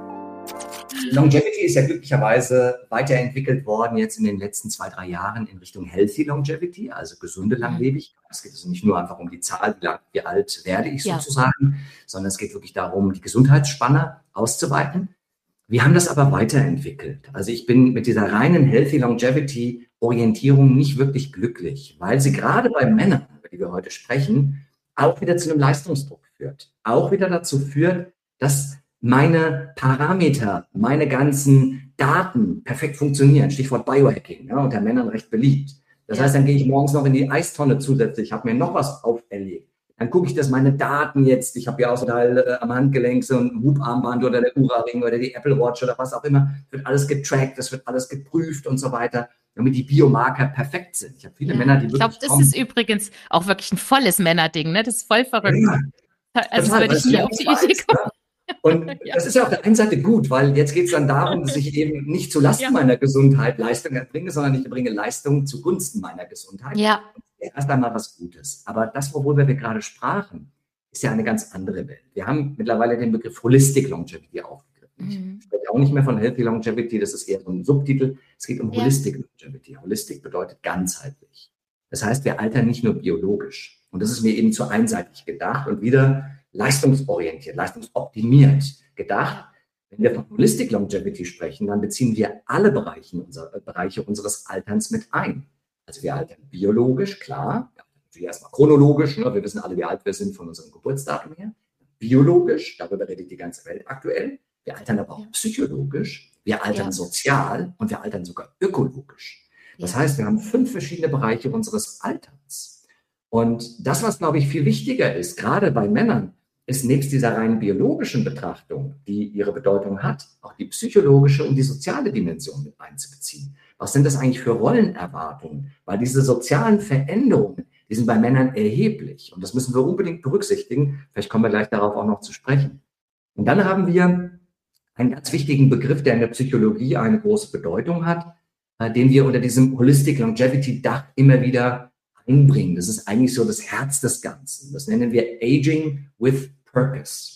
Longevity ist ja glücklicherweise weiterentwickelt worden jetzt in den letzten 2-3 Jahren in Richtung Healthy Longevity, also gesunde Langlebigkeit. Es geht also nicht nur einfach um die Zahl, wie alt werde ich sozusagen, sondern es geht wirklich darum, die Gesundheitsspanne auszuweiten. Wir haben das aber weiterentwickelt. Also ich bin mit dieser reinen Healthy Longevity Orientierung nicht wirklich glücklich, weil sie gerade bei Männern, über die wir heute sprechen, auch wieder zu einem Leistungsdruck führt. Auch wieder dazu führt, dass meine Parameter, meine ganzen Daten perfekt funktionieren. Stichwort Biohacking, ja, unter Männern recht beliebt. Das heißt, dann gehe ich morgens noch in die Eistonne zusätzlich, habe mir noch was auferlegt. Dann gucke ich, dass meine Daten jetzt, ich habe ja auch so Teil am Handgelenk, so ein Whoop-Armband oder der Oura-Ring oder die Apple Watch oder was auch immer, wird alles getrackt, das wird alles geprüft und so weiter, damit die Biomarker perfekt sind. Ich habe viele Männer, die wirklich. Ich glaube, das ist übrigens auch wirklich ein volles Männerding, ne? Das ist voll verrückt. Ja, also das würde ich nie auf die Idee kommen. Und das ist ja auf der einen Seite gut, weil jetzt geht es dann darum, dass ich eben nicht zulasten meiner Gesundheit Leistung erbringe, sondern ich erbringe Leistung zugunsten meiner Gesundheit. Ja. Erst einmal was Gutes. Aber das, worüber wir gerade sprachen, ist ja eine ganz andere Welt. Wir haben mittlerweile den Begriff Holistic Longevity aufgegriffen. Ich spreche auch nicht mehr von Healthy Longevity, das ist eher so ein Subtitel. Es geht um Holistic Longevity. Holistic bedeutet ganzheitlich. Das heißt, wir altern nicht nur biologisch. Und das ist mir eben zu einseitig gedacht und wieder leistungsorientiert, leistungsoptimiert gedacht. Wenn wir von Holistic Longevity sprechen, dann beziehen wir alle Bereiche unseres Alterns mit ein. Also wir altern biologisch, klar, natürlich erstmal chronologisch, ne? Wir wissen alle, wie alt wir sind von unserem Geburtsdatum her. Biologisch, darüber redet die ganze Welt aktuell. Wir altern aber auch psychologisch, wir altern sozial und wir altern sogar ökologisch. Das heißt, wir haben 5 verschiedene Bereiche unseres Alterns. Und das, was, glaube ich, viel wichtiger ist, gerade bei Männern, ist nebst dieser rein biologischen Betrachtung, die ihre Bedeutung hat, auch die psychologische und die soziale Dimension mit einzubeziehen. Was sind das eigentlich für Rollenerwartungen? Weil diese sozialen Veränderungen, die sind bei Männern erheblich. Und das müssen wir unbedingt berücksichtigen. Vielleicht kommen wir gleich darauf auch noch zu sprechen. Und dann haben wir einen ganz wichtigen Begriff, der in der Psychologie eine große Bedeutung hat, den wir unter diesem Holistic Longevity Dach immer wieder einbringen. Das ist eigentlich so das Herz des Ganzen. Das nennen wir Aging with Purpose.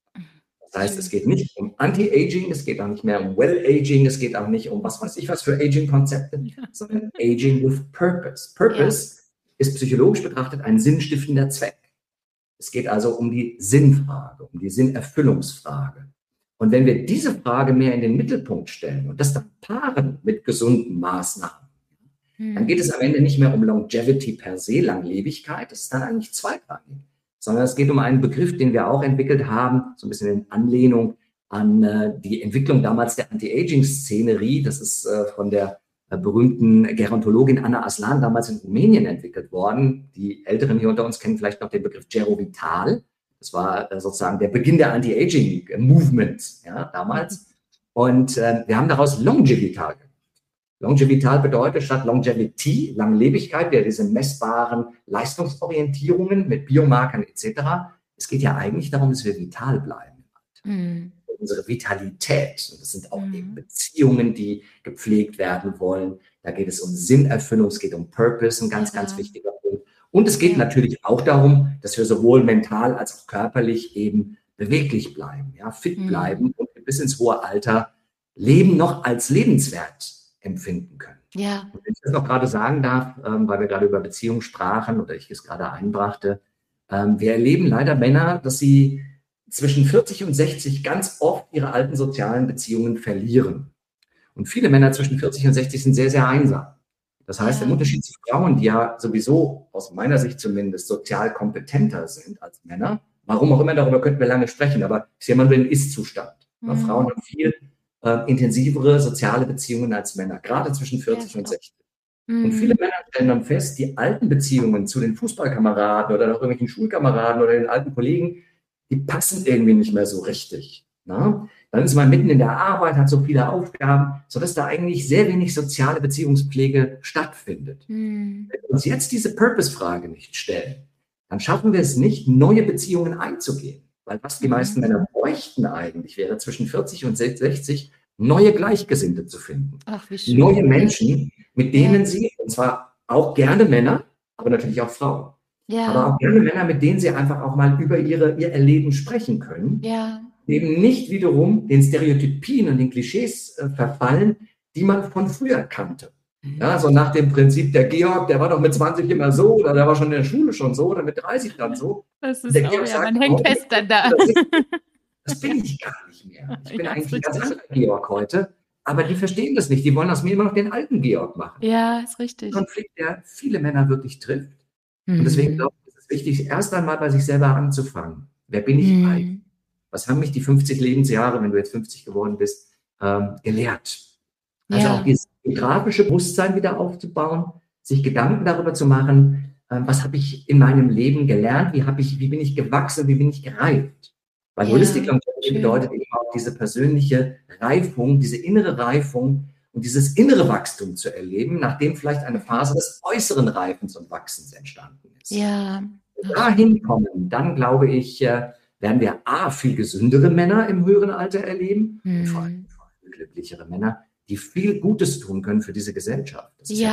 Das heißt, es geht nicht um Anti-Aging, es geht auch nicht mehr um Well-Aging, es geht auch nicht um was weiß ich was für Aging-Konzepte, sondern Aging with Purpose. Purpose ist psychologisch betrachtet ein sinnstiftender Zweck. Es geht also um die Sinnfrage, um die Sinnerfüllungsfrage. Und wenn wir diese Frage mehr in den Mittelpunkt stellen und das dann paaren mit gesunden Maßnahmen, dann geht es am Ende nicht mehr um Longevity per se, Langlebigkeit, das ist dann eigentlich zweitrangig, sondern es geht um einen Begriff, den wir auch entwickelt haben, so ein bisschen in Anlehnung an die Entwicklung damals der Anti-Aging-Szenerie. Das ist von der berühmten Gerontologin Anna Aslan damals in Rumänien entwickelt worden. Die Älteren hier unter uns kennen vielleicht noch den Begriff Gero Vital. Das war sozusagen der Beginn der Anti-Aging-Movement damals. Und wir haben daraus Longevital gemacht. Longevital bedeutet statt Longevity, Langlebigkeit, diese messbaren Leistungsorientierungen mit Biomarkern etc. Es geht ja eigentlich darum, dass wir vital bleiben. Unsere Vitalität, und das sind auch eben Beziehungen, die gepflegt werden wollen. Da geht es um Sinnerfüllung, es geht um Purpose, ein ganz, ganz wichtiger Punkt. Und es geht natürlich auch darum, dass wir sowohl mental als auch körperlich eben beweglich bleiben, fit bleiben und bis ins hohe Alter Leben noch als lebenswert empfinden können. Ja. Und wenn ich das noch gerade sagen darf, weil wir gerade über Beziehungen sprachen oder ich es gerade einbrachte, wir erleben leider Männer, dass sie zwischen 40 und 60 ganz oft ihre alten sozialen Beziehungen verlieren. Und viele Männer zwischen 40 und 60 sind sehr, sehr einsam. Das heißt, im Unterschied zu Frauen, die ja sowieso aus meiner Sicht zumindest sozial kompetenter sind als Männer, warum auch immer, darüber könnten wir lange sprechen, aber ich sehe immer nur den Ist-Zustand. Frauen haben viel intensivere soziale Beziehungen als Männer, gerade zwischen 40 und 60. Und viele Männer stellen dann fest, die alten Beziehungen zu den Fußballkameraden oder noch irgendwelchen Schulkameraden oder den alten Kollegen, die passen irgendwie nicht mehr so richtig. Na? Dann ist man mitten in der Arbeit, hat so viele Aufgaben, sodass da eigentlich sehr wenig soziale Beziehungspflege stattfindet. Wenn wir uns jetzt diese Purpose-Frage nicht stellen, dann schaffen wir es nicht, neue Beziehungen einzugehen. Weil was die meisten Männer bräuchten eigentlich, wäre zwischen 40 und 60 neue Gleichgesinnte zu finden. Ach, wie schön. Neue Menschen, mit denen sie, und zwar auch gerne Männer, aber natürlich auch Frauen, aber auch gerne Männer, mit denen sie einfach auch mal über ihr Erleben sprechen können, eben nicht wiederum den Stereotypien und den Klischees verfallen, die man von früher kannte. Ja, so nach dem Prinzip, der Georg, der war doch mit 20 immer so, oder der war schon in der Schule schon so, oder mit 30 dann so. Das ist auch, sagt, man hängt fest dann da. Das bin ich gar nicht mehr. Ich bin eigentlich ein ganz anderer Georg heute, aber die verstehen das nicht. Die wollen aus mir immer noch den alten Georg machen. Ja, ist richtig. Ein Konflikt, der viele Männer wirklich trifft. Und deswegen glaube ich, ist es wichtig, erst einmal bei sich selber anzufangen. Wer bin ich eigentlich? Was haben mich die 50 Lebensjahre, wenn du jetzt 50 geworden bist, gelehrt? Also auch dieses biografische Bewusstsein wieder aufzubauen, sich Gedanken darüber zu machen, was habe ich in meinem Leben gelernt, wie bin ich gewachsen, wie bin ich gereift. Weil Holistic Longevity bedeutet eben auch diese persönliche Reifung, diese innere Reifung und dieses innere Wachstum zu erleben, nachdem vielleicht eine Phase des äußeren Reifens und Wachsens entstanden ist. Ja. Wenn wir dahin kommen, dann glaube ich, werden wir viel gesündere Männer im höheren Alter erleben und vor allem glücklichere Männer, die viel Gutes tun können für diese Gesellschaft. Das ist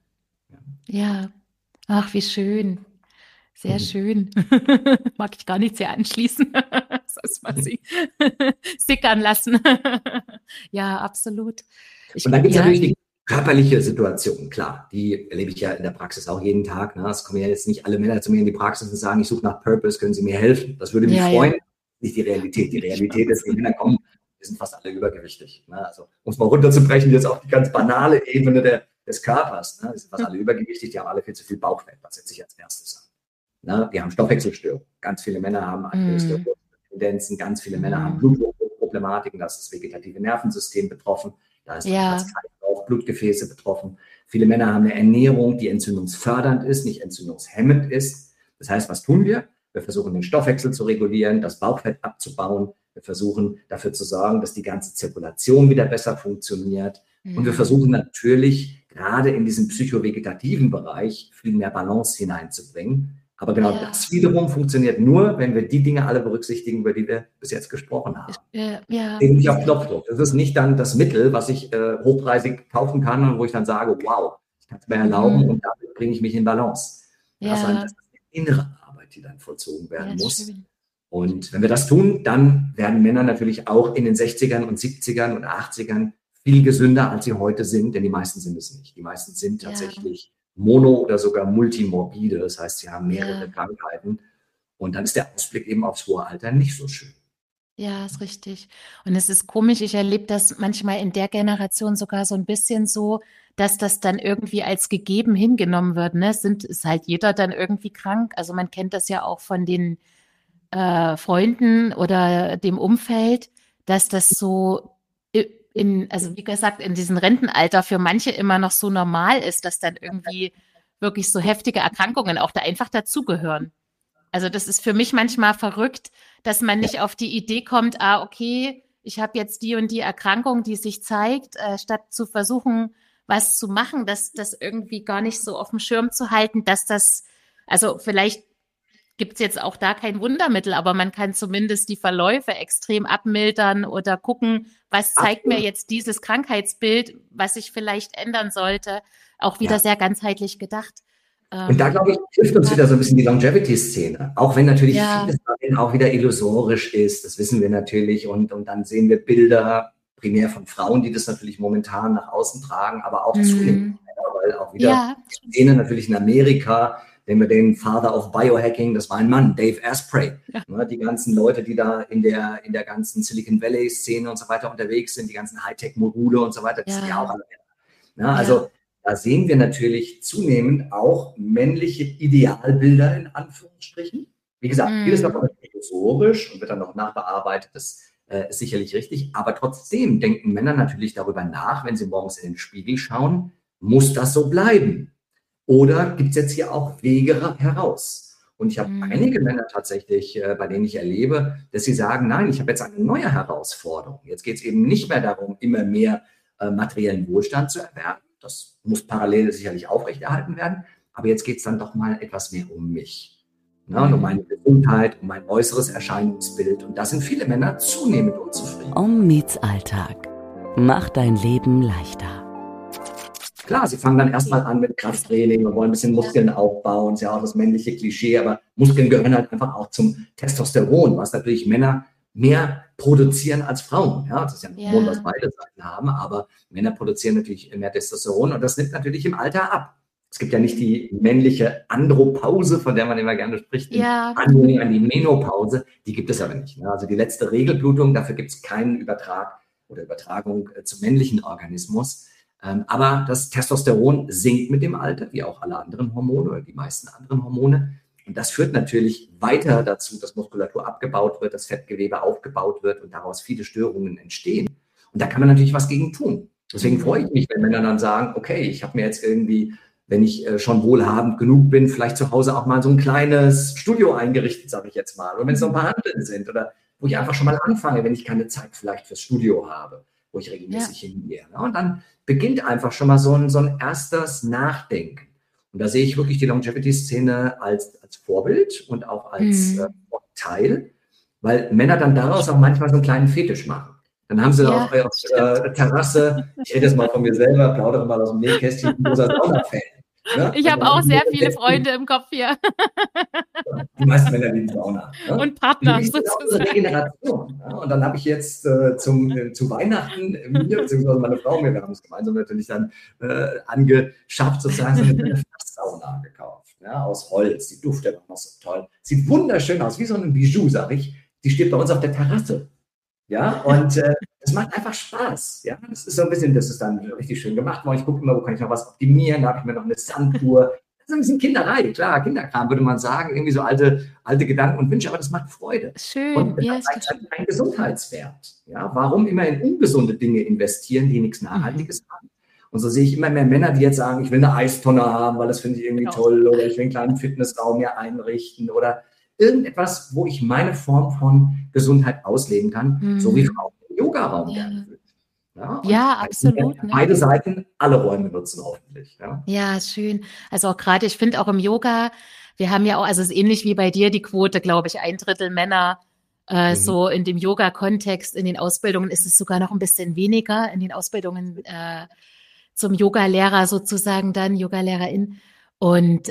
ja. Ach, wie schön. Sehr schön. Mag ich gar nicht sehr anschließen. Das mal sie sickern lassen. Ja, absolut. Und dann gibt es natürlich die körperliche Situation, klar. Die erlebe ich ja in der Praxis auch jeden Tag. Ne? Es kommen ja jetzt nicht alle Männer zu mir in die Praxis und sagen, ich suche nach Purpose, können Sie mir helfen? Das würde mich freuen. Nicht die Realität. Die Realität ist, die Männer kommen, wir sind fast alle übergewichtig. Ne? Also, um es mal runterzubrechen, jetzt auf die ganz banale Ebene des Körpers. Ne? Wir sind fast alle übergewichtig, die haben alle viel zu viel Bauchfett. Das setzt sich als erstes an. Ne? Die haben Stoffwechselstörungen. Ganz viele Männer haben Tendenzen, ganz viele Männer haben Blutproblematiken, da ist das vegetative Nervensystem betroffen, da ist auch Blutgefäße betroffen. Viele Männer haben eine Ernährung, die entzündungsfördernd ist, nicht entzündungshemmend ist. Das heißt, was tun wir? Wir versuchen, den Stoffwechsel zu regulieren, das Bauchfett abzubauen. Wir versuchen, dafür zu sorgen, dass die ganze Zirkulation wieder besser funktioniert. Und wir versuchen natürlich, gerade in diesem psychovegetativen Bereich, viel mehr Balance hineinzubringen. Aber genau das wiederum funktioniert nur, wenn wir die Dinge alle berücksichtigen, über die wir bis jetzt gesprochen haben. Eben nicht auf Knopfdruck. Das ist nicht dann das Mittel, was ich hochpreisig kaufen kann und wo ich dann sage, wow, ich kann es mir erlauben und damit bringe ich mich in Balance. Das ist eine innere Arbeit, die dann vollzogen werden muss. Schön. Und wenn wir das tun, dann werden Männer natürlich auch in den 60ern und 70ern und 80ern viel gesünder, als sie heute sind, denn die meisten sind es nicht. Die meisten sind tatsächlich mono- oder sogar multimorbide, das heißt, sie haben mehrere Krankheiten und dann ist der Ausblick eben aufs hohe Alter nicht so schön. Ja, ist richtig. Und es ist komisch, ich erlebe das manchmal in der Generation sogar so ein bisschen so, dass das dann irgendwie als gegeben hingenommen wird. Ne? Ist halt jeder dann irgendwie krank. Also man kennt das ja auch von den Freunden oder dem Umfeld, dass das so also wie gesagt, in diesem Rentenalter für manche immer noch so normal ist, dass dann irgendwie wirklich so heftige Erkrankungen auch da einfach dazugehören. Also das ist für mich manchmal verrückt, dass man nicht auf die Idee kommt, okay, ich habe jetzt die und die Erkrankung, die sich zeigt, statt zu versuchen, was zu machen, das irgendwie gar nicht so auf dem Schirm zu halten, dass das, also vielleicht gibt es jetzt auch da kein Wundermittel, aber man kann zumindest die Verläufe extrem abmildern oder gucken, was zeigt mir jetzt dieses Krankheitsbild, was ich vielleicht ändern sollte, auch wieder sehr ganzheitlich gedacht. Und da, glaube ich, hilft uns wieder so ein bisschen die Longevity-Szene, auch wenn natürlich vieles darin auch wieder illusorisch ist, das wissen wir natürlich und dann sehen wir Bilder, primär von Frauen, die das natürlich momentan nach außen tragen, aber auch zunehmend, weil auch wieder die Szene natürlich in Amerika, nehmen wir den Father of Biohacking, das war ein Mann, Dave Asprey. Ja. Die ganzen Leute, die da in der ganzen Silicon Valley-Szene und so weiter unterwegs sind, die ganzen Hightech-Module und so weiter, das sind ja auch alle Männer. Ja, also da sehen wir natürlich zunehmend auch männliche Idealbilder in Anführungsstrichen. Wie gesagt, vieles davon ist historisch und wird dann noch nachbearbeitet, das ist sicherlich richtig, aber trotzdem denken Männer natürlich darüber nach, wenn sie morgens in den Spiegel schauen, muss das so bleiben? Oder gibt es jetzt hier auch Wege heraus? Und ich habe einige Männer tatsächlich, bei denen ich erlebe, dass sie sagen, nein, ich habe jetzt eine neue Herausforderung. Jetzt geht es eben nicht mehr darum, immer mehr materiellen Wohlstand zu erwerben. Das muss parallel sicherlich aufrechterhalten werden. Aber jetzt geht es dann doch mal etwas mehr um mich. Ne, und um meine Gesundheit, um mein äußeres Erscheinungsbild. Und da sind viele Männer zunehmend unzufrieden. Om Meets Alltag. Mach dein Leben leichter. Klar, sie fangen dann erstmal an mit Krafttraining und wollen ein bisschen Muskeln aufbauen. Das ist ja auch das männliche Klischee, aber Muskeln gehören halt einfach auch zum Testosteron, was natürlich Männer mehr produzieren als Frauen. Ja, das ist ja ein Hormon, was beide Seiten haben, aber Männer produzieren natürlich mehr Testosteron und das nimmt natürlich im Alter ab. Es gibt ja nicht die männliche Andropause, von der man immer gerne spricht, in Anlehnung an die Menopause. Die gibt es aber nicht. Also die letzte Regelblutung, dafür gibt es keinen Übertragung zum männlichen Organismus. Aber das Testosteron sinkt mit dem Alter, wie auch alle anderen Hormone oder die meisten anderen Hormone. Und das führt natürlich weiter dazu, dass Muskulatur abgebaut wird, dass Fettgewebe aufgebaut wird und daraus viele Störungen entstehen. Und da kann man natürlich was gegen tun. Deswegen freue ich mich, wenn Männer dann sagen, okay, ich habe mir jetzt irgendwie, wenn ich schon wohlhabend genug bin, vielleicht zu Hause auch mal so ein kleines Studio eingerichtet, sage ich jetzt mal. Oder wenn es noch ein paar Hanteln sind oder wo ich einfach schon mal anfange, wenn ich keine Zeit vielleicht fürs Studio habe, wo ich regelmäßig hingehe. Und dann beginnt einfach schon mal so ein erstes Nachdenken. Und da sehe ich wirklich die Longevity-Szene als Vorbild und auch als Teil, weil Männer dann daraus auch manchmal so einen kleinen Fetisch machen. Dann haben sie auf der Terrasse, ich rede jetzt mal von mir selber, plaudere mal aus dem Nähkästchen, großer Sauna-Fan. Ne? Ich habe auch sehr viele Freunde im Kopf hier. Die meisten Männer lieben Sauna. Ne? Und Partner sozusagen. Regeneration. Ja? Und dann habe ich jetzt zu Weihnachten mir, beziehungsweise meine Frau, wir haben es gemeinsam natürlich dann angeschafft, sozusagen so eine Sauna gekauft. Ja? Aus Holz, die duftet auch noch so toll. Sieht wunderschön aus, wie so ein Bijou, sag ich. Die steht bei uns auf der Terrasse. Ja, und das macht einfach Spaß. Ja, das ist so ein bisschen, das ist dann richtig schön gemacht worden. Ich gucke immer, wo kann ich noch was optimieren? Da habe ich mir noch eine Sanduhr. Das ist ein bisschen Kinderei, klar, Kinderkram würde man sagen, irgendwie so alte Gedanken und Wünsche, aber das macht Freude. Schön, und das hat einen Gesundheitswert. Ja, warum immer in ungesunde Dinge investieren, die nichts Nachhaltiges haben? Und so sehe ich immer mehr Männer, die jetzt sagen, ich will eine Eistonne haben, weil das finde ich irgendwie toll, oder ich will einen kleinen Fitnessraum hier einrichten oder irgendetwas, wo ich meine Form von Gesundheit ausleben kann, so wie Frauen im Yoga-Raum gerne würden. Ja, absolut. Beide Seiten alle Räume nutzen hoffentlich. Ja, schön. Also auch gerade, ich finde auch im Yoga, wir haben ja auch, also es ist ähnlich wie bei dir die Quote, glaube ich, 1/3 Männer, so in dem Yoga-Kontext, in den Ausbildungen ist es sogar noch ein bisschen weniger, in den Ausbildungen zum Yoga-Lehrer sozusagen dann, Yoga-Lehrerin. Und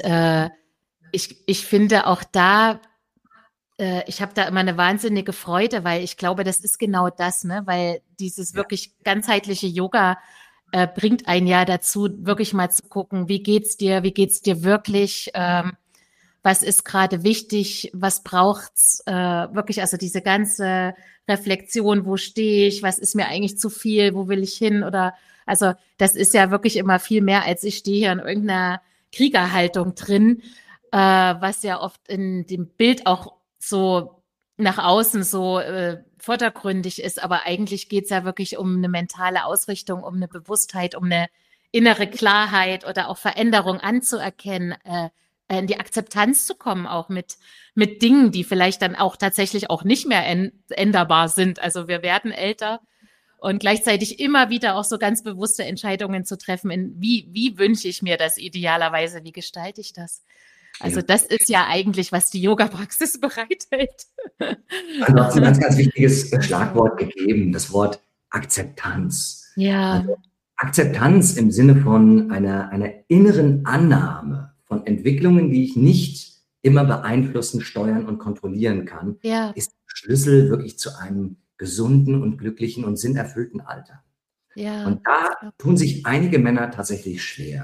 ich finde auch da, ich habe da immer eine wahnsinnige Freude, weil ich glaube, das ist genau das, ne? Weil dieses wirklich ganzheitliche Yoga bringt einen ja dazu, wirklich mal zu gucken, wie geht's dir wirklich, was ist gerade wichtig, was braucht's, wirklich, also diese ganze Reflexion, wo stehe ich, was ist mir eigentlich zu viel, wo will ich hin oder, also das ist ja wirklich immer viel mehr, als ich stehe hier in irgendeiner Kriegerhaltung drin, was ja oft in dem Bild auch so nach außen so vordergründig ist, aber eigentlich geht's ja wirklich um eine mentale Ausrichtung, um eine Bewusstheit, um eine innere Klarheit oder auch Veränderung anzuerkennen, in die Akzeptanz zu kommen, auch mit Dingen, die vielleicht dann auch tatsächlich auch nicht mehr änderbar sind. Also wir werden älter und gleichzeitig immer wieder auch so ganz bewusste Entscheidungen zu treffen, wie wünsche ich mir das idealerweise, wie gestalte ich das? Also das ist ja eigentlich, was die Yoga-Praxis bereithält. Also du hast ein ganz, ganz wichtiges Schlagwort gegeben, das Wort Akzeptanz. Ja. Also Akzeptanz im Sinne von einer inneren Annahme von Entwicklungen, die ich nicht immer beeinflussen, steuern und kontrollieren kann, ist Schlüssel wirklich zu einem gesunden und glücklichen und sinnerfüllten Alter. Ja. Und da tun sich einige Männer tatsächlich schwer.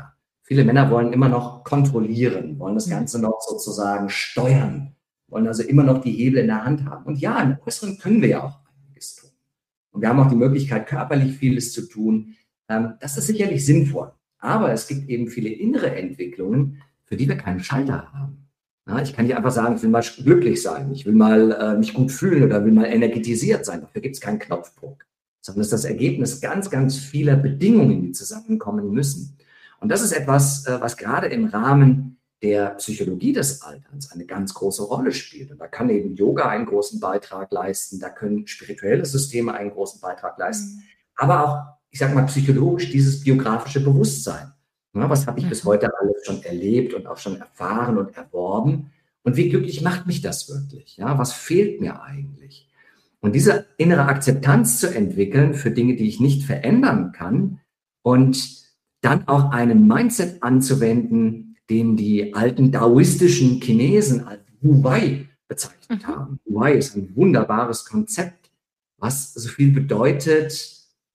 Viele Männer wollen immer noch kontrollieren, wollen das Ganze noch sozusagen steuern, wollen also immer noch die Hebel in der Hand haben. Und ja, im Äußeren können wir ja auch einiges tun. Und wir haben auch die Möglichkeit, körperlich vieles zu tun. Das ist sicherlich sinnvoll. Aber es gibt eben viele innere Entwicklungen, für die wir keinen Schalter haben. Ja, ich kann nicht einfach sagen, ich will mal glücklich sein, ich will mal mich gut fühlen oder will mal energetisiert sein. Dafür gibt es keinen Knopfdruck, sondern es ist das Ergebnis ganz, ganz vieler Bedingungen, die zusammenkommen müssen. Und das ist etwas, was gerade im Rahmen der Psychologie des Alterns eine ganz große Rolle spielt. Und da kann eben Yoga einen großen Beitrag leisten, da können spirituelle Systeme einen großen Beitrag leisten, aber auch, ich sage mal, psychologisch dieses biografische Bewusstsein. Ja, was habe ich bis heute alles schon erlebt und auch schon erfahren und erworben? Und wie glücklich macht mich das wirklich? Ja, was fehlt mir eigentlich? Und diese innere Akzeptanz zu entwickeln für Dinge, die ich nicht verändern kann und dann auch einen Mindset anzuwenden, den die alten daoistischen Chinesen als Wu Wei bezeichnet haben. Wu Wei ist ein wunderbares Konzept, was so viel bedeutet,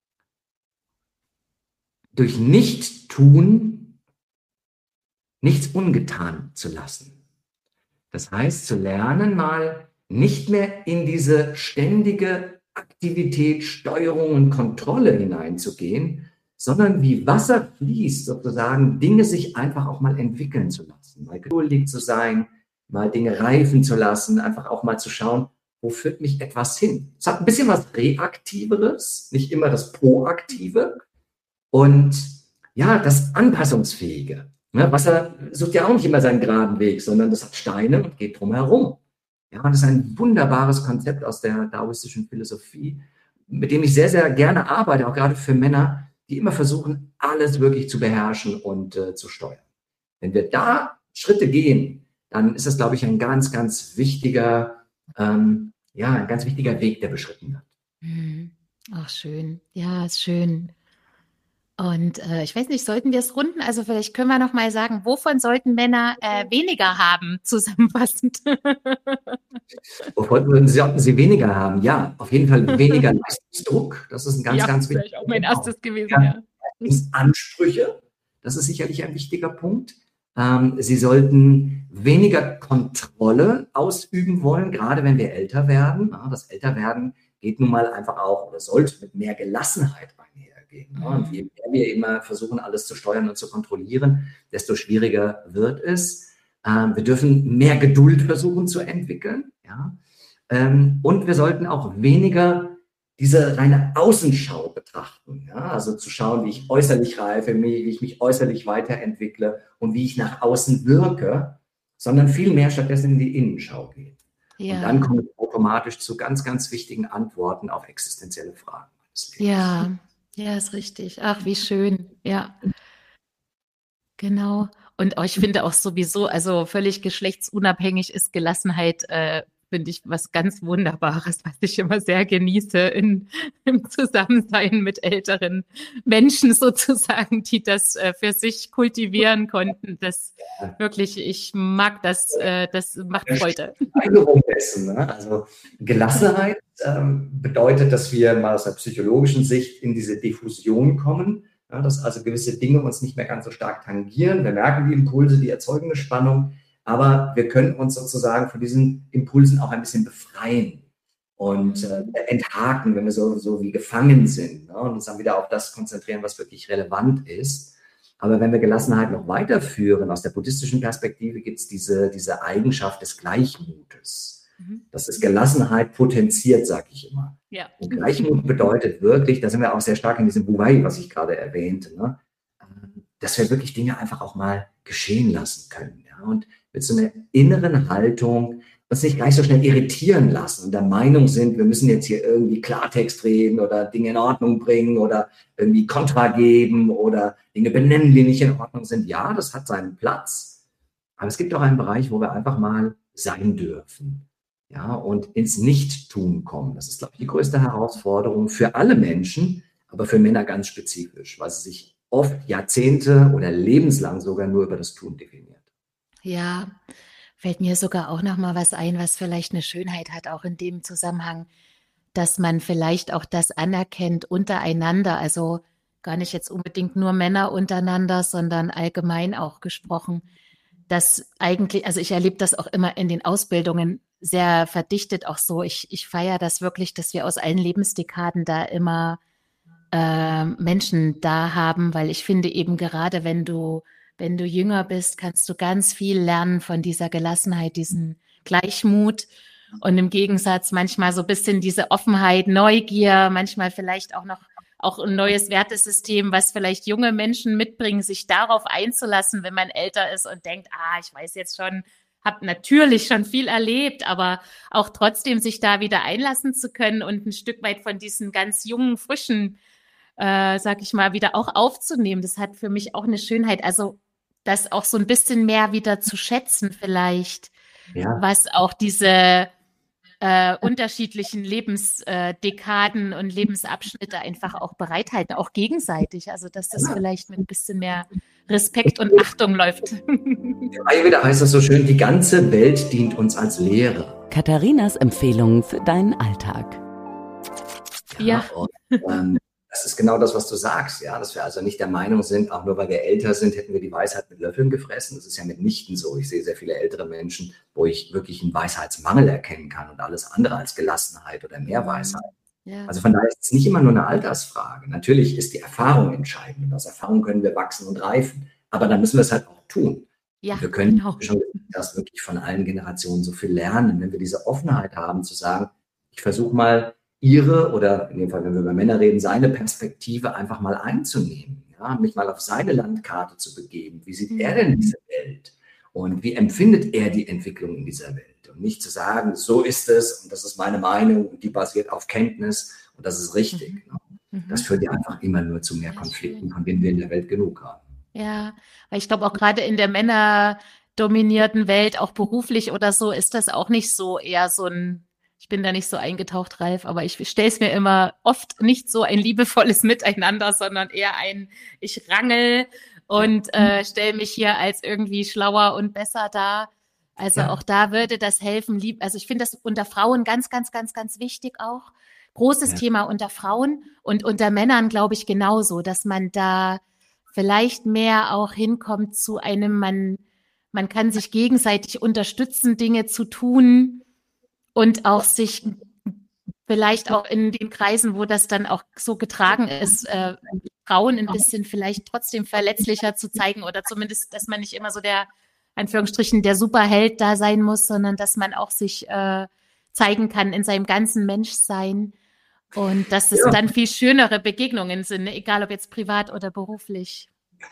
durch Nicht-Tun nichts ungetan zu lassen. Das heißt, zu lernen, mal nicht mehr in diese ständige Aktivität, Steuerung und Kontrolle hineinzugehen, sondern wie Wasser fließt, sozusagen Dinge sich einfach auch mal entwickeln zu lassen, mal geduldig zu sein, mal Dinge reifen zu lassen, einfach auch mal zu schauen, wo führt mich etwas hin. Es hat ein bisschen was Reaktiveres, nicht immer das Proaktive und ja, das Anpassungsfähige. Wasser sucht ja auch nicht immer seinen geraden Weg, sondern das hat Steine und geht drum herum. Ja, und das ist ein wunderbares Konzept aus der daoistischen Philosophie, mit dem ich sehr, sehr gerne arbeite, auch gerade für Männer, die immer versuchen, alles wirklich zu beherrschen und zu steuern. Wenn wir da Schritte gehen, dann ist das, glaube ich, ein ganz, ganz wichtiger, ein ganz wichtiger Weg, der beschritten wird. Ach, schön. Ja, ist schön. Und ich weiß nicht, sollten wir es runden? Also vielleicht können wir noch mal sagen, wovon sollten Männer weniger haben, zusammenfassend? Wovon sollten sie weniger haben? Ja, auf jeden Fall weniger Leistungsdruck. Das ist ein ganz, ganz wichtiger Punkt. Das ist auch mein erstes gewesen, ja. Ansprüche, das ist sicherlich ein wichtiger Punkt. Sie sollten weniger Kontrolle ausüben wollen, gerade wenn wir älter werden. Ja, das Älterwerden geht nun mal einfach auch oder sollte mit mehr Gelassenheit einhergehen. Und je mehr wir immer versuchen, alles zu steuern und zu kontrollieren, desto schwieriger wird es. Wir dürfen mehr Geduld versuchen zu entwickeln. Ja? Und wir sollten auch weniger diese reine Außenschau betrachten. Ja? Also zu schauen, wie ich äußerlich reife, wie ich mich äußerlich weiterentwickle und wie ich nach außen wirke, sondern viel mehr stattdessen in die Innenschau gehen. Ja. Und dann kommen wir automatisch zu ganz, ganz wichtigen Antworten auf existenzielle Fragen. Ja, ist richtig. Ach, wie schön. Ja, genau. Und ich finde auch sowieso, also völlig geschlechtsunabhängig ist Gelassenheit, finde ich was ganz Wunderbares, was ich immer sehr genieße im Zusammensein mit älteren Menschen sozusagen, die das für sich kultivieren konnten. Das wirklich, ich mag das, das macht Freude. Also Gelassenheit bedeutet, dass wir mal aus der psychologischen Sicht in diese Diffusion kommen, ja, dass also gewisse Dinge uns nicht mehr ganz so stark tangieren. Wir merken die Impulse, die erzeugen eine Spannung, aber wir können uns sozusagen von diesen Impulsen auch ein bisschen befreien und enthaken, wenn wir so wie gefangen sind, ne, und uns dann wieder auf das konzentrieren, was wirklich relevant ist. Aber wenn wir Gelassenheit noch weiterführen, aus der buddhistischen Perspektive gibt es diese Eigenschaft des Gleichmutes. Das ist Gelassenheit potenziert, sage ich immer. Ja. Und Gleichmut bedeutet wirklich, da sind wir auch sehr stark in diesem Wu Wei, was ich gerade erwähnte, ne? Dass wir wirklich Dinge einfach auch mal geschehen lassen können. Ja? Und mit so einer inneren Haltung uns nicht gleich so schnell irritieren lassen und der Meinung sind, wir müssen jetzt hier irgendwie Klartext reden oder Dinge in Ordnung bringen oder irgendwie Kontra geben oder Dinge benennen, die nicht in Ordnung sind. Ja, das hat seinen Platz, aber es gibt auch einen Bereich, wo wir einfach mal sein dürfen. Ja, und ins Nicht-Tun kommen. Das ist, glaube ich, die größte Herausforderung für alle Menschen, aber für Männer ganz spezifisch, weil sie sich oft Jahrzehnte oder lebenslang sogar nur über das Tun definiert. Ja, fällt mir sogar auch noch mal was ein, was vielleicht eine Schönheit hat, auch in dem Zusammenhang, dass man vielleicht auch das anerkennt untereinander. Also gar nicht jetzt unbedingt nur Männer untereinander, sondern allgemein auch gesprochen, dass eigentlich, also ich erlebe das auch immer in den Ausbildungen sehr verdichtet auch so. Ich feiere das wirklich, dass wir aus allen Lebensdekaden da immer Menschen da haben, weil ich finde eben gerade, wenn du jünger bist, kannst du ganz viel lernen von dieser Gelassenheit, diesen Gleichmut und im Gegensatz manchmal so ein bisschen diese Offenheit, Neugier, manchmal vielleicht auch noch auch ein neues Wertesystem, was vielleicht junge Menschen mitbringen, sich darauf einzulassen, wenn man älter ist und denkt, ich weiß jetzt schon, habe natürlich schon viel erlebt, aber auch trotzdem sich da wieder einlassen zu können und ein Stück weit von diesen ganz jungen, frischen, sag ich mal, wieder auch aufzunehmen. Das hat für mich auch eine Schönheit. Also das auch so ein bisschen mehr wieder zu schätzen vielleicht, was auch diese unterschiedlichen Lebensdekaden und Lebensabschnitte einfach auch bereithalten, auch gegenseitig. Also dass das vielleicht mit ein bisschen mehr Respekt und Achtung läuft. Ayurveda heißt das so schön, die ganze Welt dient uns als Lehrer. Katharinas Empfehlungen für deinen Alltag. Ja. Und, das ist genau das, was du sagst, ja, dass wir also nicht der Meinung sind, auch nur weil wir älter sind, hätten wir die Weisheit mit Löffeln gefressen. Das ist ja mitnichten so. Ich sehe sehr viele ältere Menschen, wo ich wirklich einen Weisheitsmangel erkennen kann und alles andere als Gelassenheit oder mehr Weisheit. Ja. Also von daher ist es nicht immer nur eine Altersfrage. Natürlich ist die Erfahrung entscheidend. Und aus Erfahrung können wir wachsen und reifen. Aber dann müssen wir es halt auch tun. Ja, und wir können schon das wirklich von allen Generationen so viel lernen, wenn wir diese Offenheit haben, zu sagen, ich versuche mal, ihre, oder in dem Fall, wenn wir über Männer reden, seine Perspektive einfach mal einzunehmen, ja, mich mal auf seine Landkarte zu begeben. Wie sieht er denn diese Welt? Und wie empfindet er die Entwicklung in dieser Welt? Und nicht zu sagen, so ist es und das ist meine Meinung und die basiert auf Kenntnis und das ist richtig. Das führt ja einfach immer nur zu mehr Konflikten, von denen wir in der Welt genug haben. Ja, weil ich glaube auch gerade in der männerdominierten Welt, auch beruflich oder so, ist das auch nicht so eher so ein, ich bin da nicht so eingetaucht, Ralf, aber ich stelle es mir immer oft nicht so ein liebevolles Miteinander, sondern eher ich rangel und stelle mich hier als irgendwie schlauer und besser dar. Also auch da würde das helfen. Also ich finde das unter Frauen ganz, ganz, ganz, ganz wichtig auch. Großes Thema unter Frauen und unter Männern, glaube ich, genauso, dass man da vielleicht mehr auch hinkommt zu einem, man kann sich gegenseitig unterstützen, Dinge zu tun. Und auch sich vielleicht auch in den Kreisen, wo das dann auch so getragen ist, Frauen ein bisschen vielleicht trotzdem verletzlicher zu zeigen oder zumindest, dass man nicht immer so der, Anführungsstrichen, der Superheld da sein muss, sondern dass man auch sich zeigen kann in seinem ganzen Menschsein und dass es dann viel schönere Begegnungen sind, ne? Egal ob jetzt privat oder beruflich.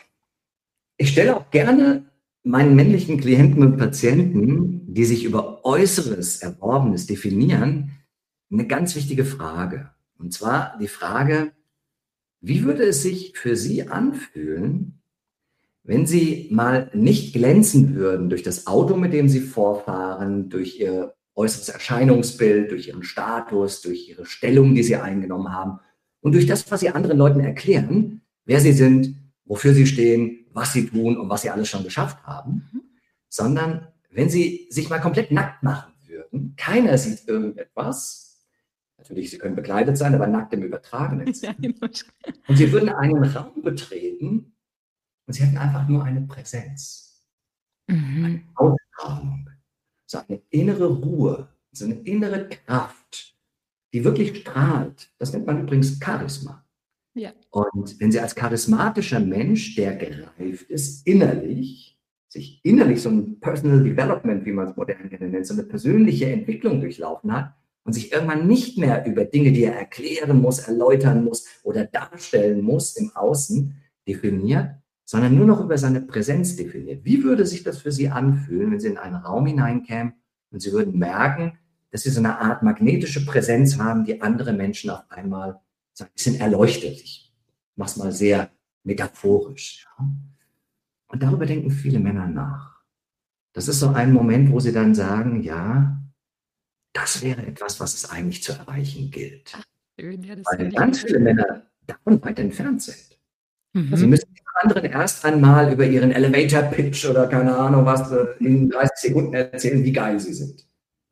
Ich stelle auch gerne meinen männlichen Klienten und Patienten, die sich über Äußeres, Erworbenes definieren, eine ganz wichtige Frage. Und zwar die Frage, wie würde es sich für Sie anfühlen, wenn Sie mal nicht glänzen würden durch das Auto, mit dem Sie vorfahren, durch Ihr äußeres Erscheinungsbild, durch Ihren Status, durch Ihre Stellung, die Sie eingenommen haben und durch das, was Sie anderen Leuten erklären, wer Sie sind, wofür Sie stehen, was Sie tun und was Sie alles schon geschafft haben, sondern wenn Sie sich mal komplett nackt machen würden, keiner sieht irgendetwas, natürlich, Sie können bekleidet sein, aber nackt im übertragenen Sinne, und Sie würden einen Raum betreten und Sie hätten einfach nur eine Präsenz, eine Ausstrahlung, so eine innere Ruhe, so eine innere Kraft, die wirklich strahlt. Das nennt man übrigens Charisma. Ja. Und wenn Sie als charismatischer Mensch, der gereift ist, sich innerlich so ein Personal Development, wie man es modern nennt, so eine persönliche Entwicklung durchlaufen hat und sich irgendwann nicht mehr über Dinge, die er erklären muss, erläutern muss oder darstellen muss im Außen definiert, sondern nur noch über seine Präsenz definiert. Wie würde sich das für Sie anfühlen, wenn Sie in einen Raum hineinkämen und Sie würden merken, dass Sie so eine Art magnetische Präsenz haben, die andere Menschen auf einmal so ein bisschen erleuchtet. Ich mache es mal sehr metaphorisch. Ja? Und darüber denken viele Männer nach. Das ist so ein Moment, wo sie dann sagen, ja, das wäre etwas, was es eigentlich zu erreichen gilt. Ach, schön, ja, weil ganz viele Männer davon weit entfernt sind. Also sie müssen den anderen erst einmal über ihren Elevator-Pitch oder keine Ahnung was in 30 Sekunden erzählen, wie geil sie sind.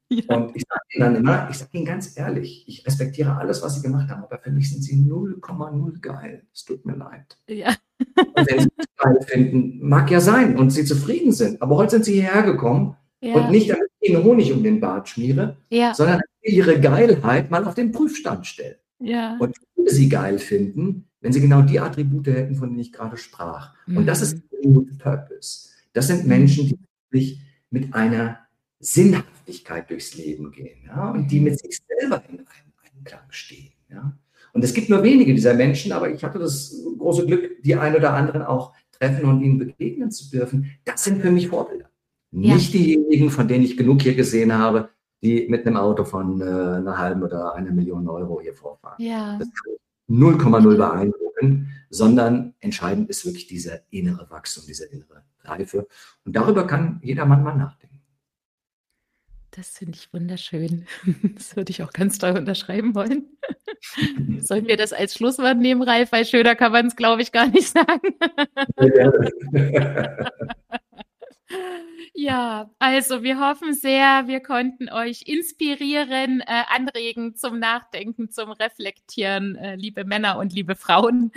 Ja. Und ich sage ihnen ganz ehrlich, ich respektiere alles, was sie gemacht haben, aber für mich sind sie 0,0 geil. Es tut mir leid. Ja. Und wenn sie es geil finden, mag ja sein und sie zufrieden sind. Aber heute sind sie hierher gekommen und nicht, damit ich ihnen Honig um den Bart schmiere, sondern ihre Geilheit mal auf den Prüfstand stellen. Ja. Und ich würde sie geil finden, wenn sie genau die Attribute hätten, von denen ich gerade sprach. Und das ist Purpose. Das sind Menschen, die wirklich mit einer Sinnhaftigkeit durchs Leben gehen, ja, und die mit sich selber in einem Einklang stehen. Ja. Und es gibt nur wenige dieser Menschen, aber ich hatte das große Glück, die ein oder anderen auch treffen und ihnen begegnen zu dürfen. Das sind für mich Vorbilder. Ja. Nicht diejenigen, von denen ich genug hier gesehen habe, die mit einem Auto von einer halben oder 1 Million Euro hier vorfahren. Ja. Das kann 0,0 beeindrucken, sondern entscheidend ist wirklich dieser innere Wachstum, diese innere Reife. Und darüber kann jeder Mann mal nachdenken. Das finde ich wunderschön. Das würde ich auch ganz toll unterschreiben wollen. Sollen wir das als Schlusswort nehmen, Ralf? Weil schöner kann man es, glaube ich, gar nicht sagen. Ja, also wir hoffen sehr, wir konnten euch inspirieren, anregen zum Nachdenken, zum Reflektieren, liebe Männer und liebe Frauen.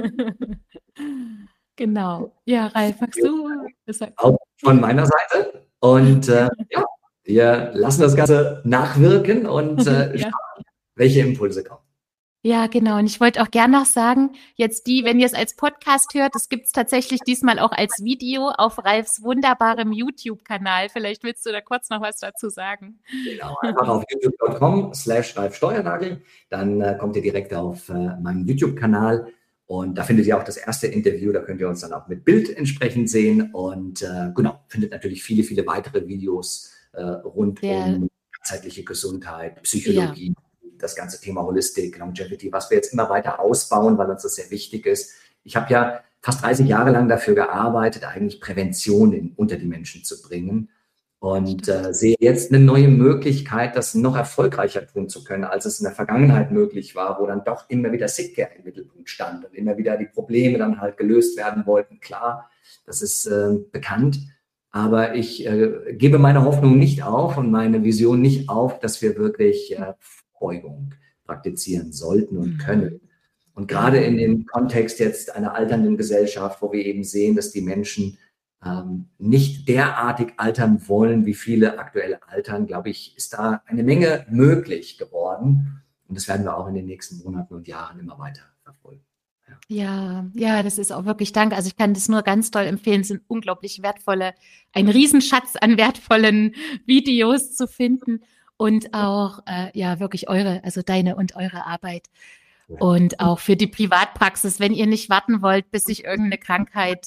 Genau. Ja, Ralf, magst du? Auch von meiner Seite. Und wir lassen das Ganze nachwirken und schauen, welche Impulse kommen. Ja, genau. Und ich wollte auch gern noch sagen, jetzt wenn ihr es als Podcast hört, das gibt es tatsächlich diesmal auch als Video auf Ralfs wunderbarem YouTube-Kanal. Vielleicht willst du da kurz noch was dazu sagen. Genau, einfach auf youtube.com/Ralf Steuernagel. Dann kommt ihr direkt auf meinen YouTube-Kanal und da findet ihr auch das erste Interview. Da könnt ihr uns dann auch mit Bild entsprechend sehen und findet natürlich viele, viele weitere Videos rund um ganzheitliche Gesundheit, Psychologie. Ja. Das ganze Thema Holistik, Longevity, was wir jetzt immer weiter ausbauen, weil uns das sehr wichtig ist. Ich habe ja fast 30 Jahre lang dafür gearbeitet, eigentlich Prävention unter die Menschen zu bringen und sehe jetzt eine neue Möglichkeit, das noch erfolgreicher tun zu können, als es in der Vergangenheit möglich war, wo dann doch immer wieder Sickcare im Mittelpunkt stand und immer wieder die Probleme dann halt gelöst werden wollten. Klar, das ist bekannt, aber ich gebe meine Hoffnung nicht auf und meine Vision nicht auf, dass wir wirklich Vorbeugung praktizieren sollten und können. Und gerade in dem Kontext jetzt einer alternden Gesellschaft, wo wir eben sehen, dass die Menschen nicht derartig altern wollen, wie viele aktuell altern, glaube ich, ist da eine Menge möglich geworden. Und das werden wir auch in den nächsten Monaten und Jahren immer weiter verfolgen. Ja, das ist auch wirklich Dank. Also ich kann das nur ganz toll empfehlen. Es sind unglaublich ein Riesenschatz an wertvollen Videos zu finden. Und auch, wirklich deine und eure Arbeit. Und auch für die Privatpraxis, wenn ihr nicht warten wollt, bis sich irgendeine Krankheit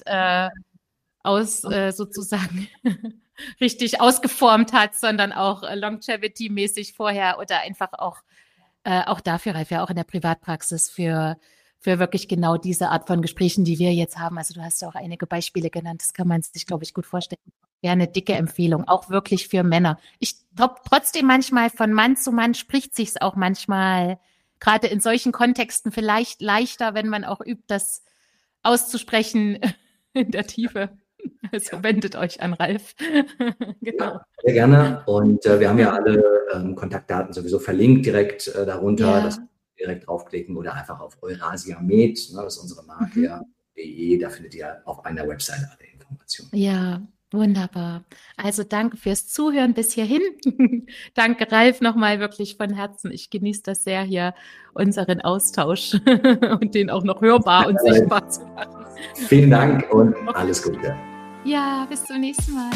sozusagen richtig ausgeformt hat, sondern auch Longevity-mäßig vorher oder einfach auch dafür, Ralf, ja auch in der Privatpraxis für wirklich genau diese Art von Gesprächen, die wir jetzt haben. Also du hast ja auch einige Beispiele genannt, das kann man sich, glaube ich, gut vorstellen. Wäre eine dicke Empfehlung, auch wirklich für Männer. Ich glaube trotzdem manchmal, von Mann zu Mann spricht sich's auch manchmal, gerade in solchen Kontexten vielleicht leichter, wenn man auch übt, das auszusprechen in der Tiefe. Also wendet euch an Ralf. Genau. Ja, sehr gerne. Und wir haben ja alle Kontaktdaten sowieso verlinkt direkt darunter. Das direkt draufklicken oder einfach auf Eurasia-Med, das ist unsere Marke, .de, da findet ihr auf einer Webseite alle Informationen. Ja, wunderbar. Also danke fürs Zuhören bis hierhin. Danke, Ralf, nochmal wirklich von Herzen. Ich genieße das sehr hier, unseren Austausch und den auch noch hörbar und sichtbar zu machen. Vielen Dank und alles Gute. Ja, bis zum nächsten Mal.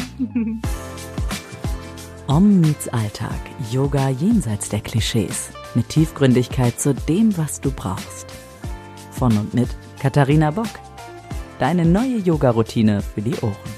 Om meets Alltag. Yoga jenseits der Klischees. Mit Tiefgründigkeit zu dem, was du brauchst. Von und mit Katharina Bock. Deine neue Yoga-Routine für die Ohren.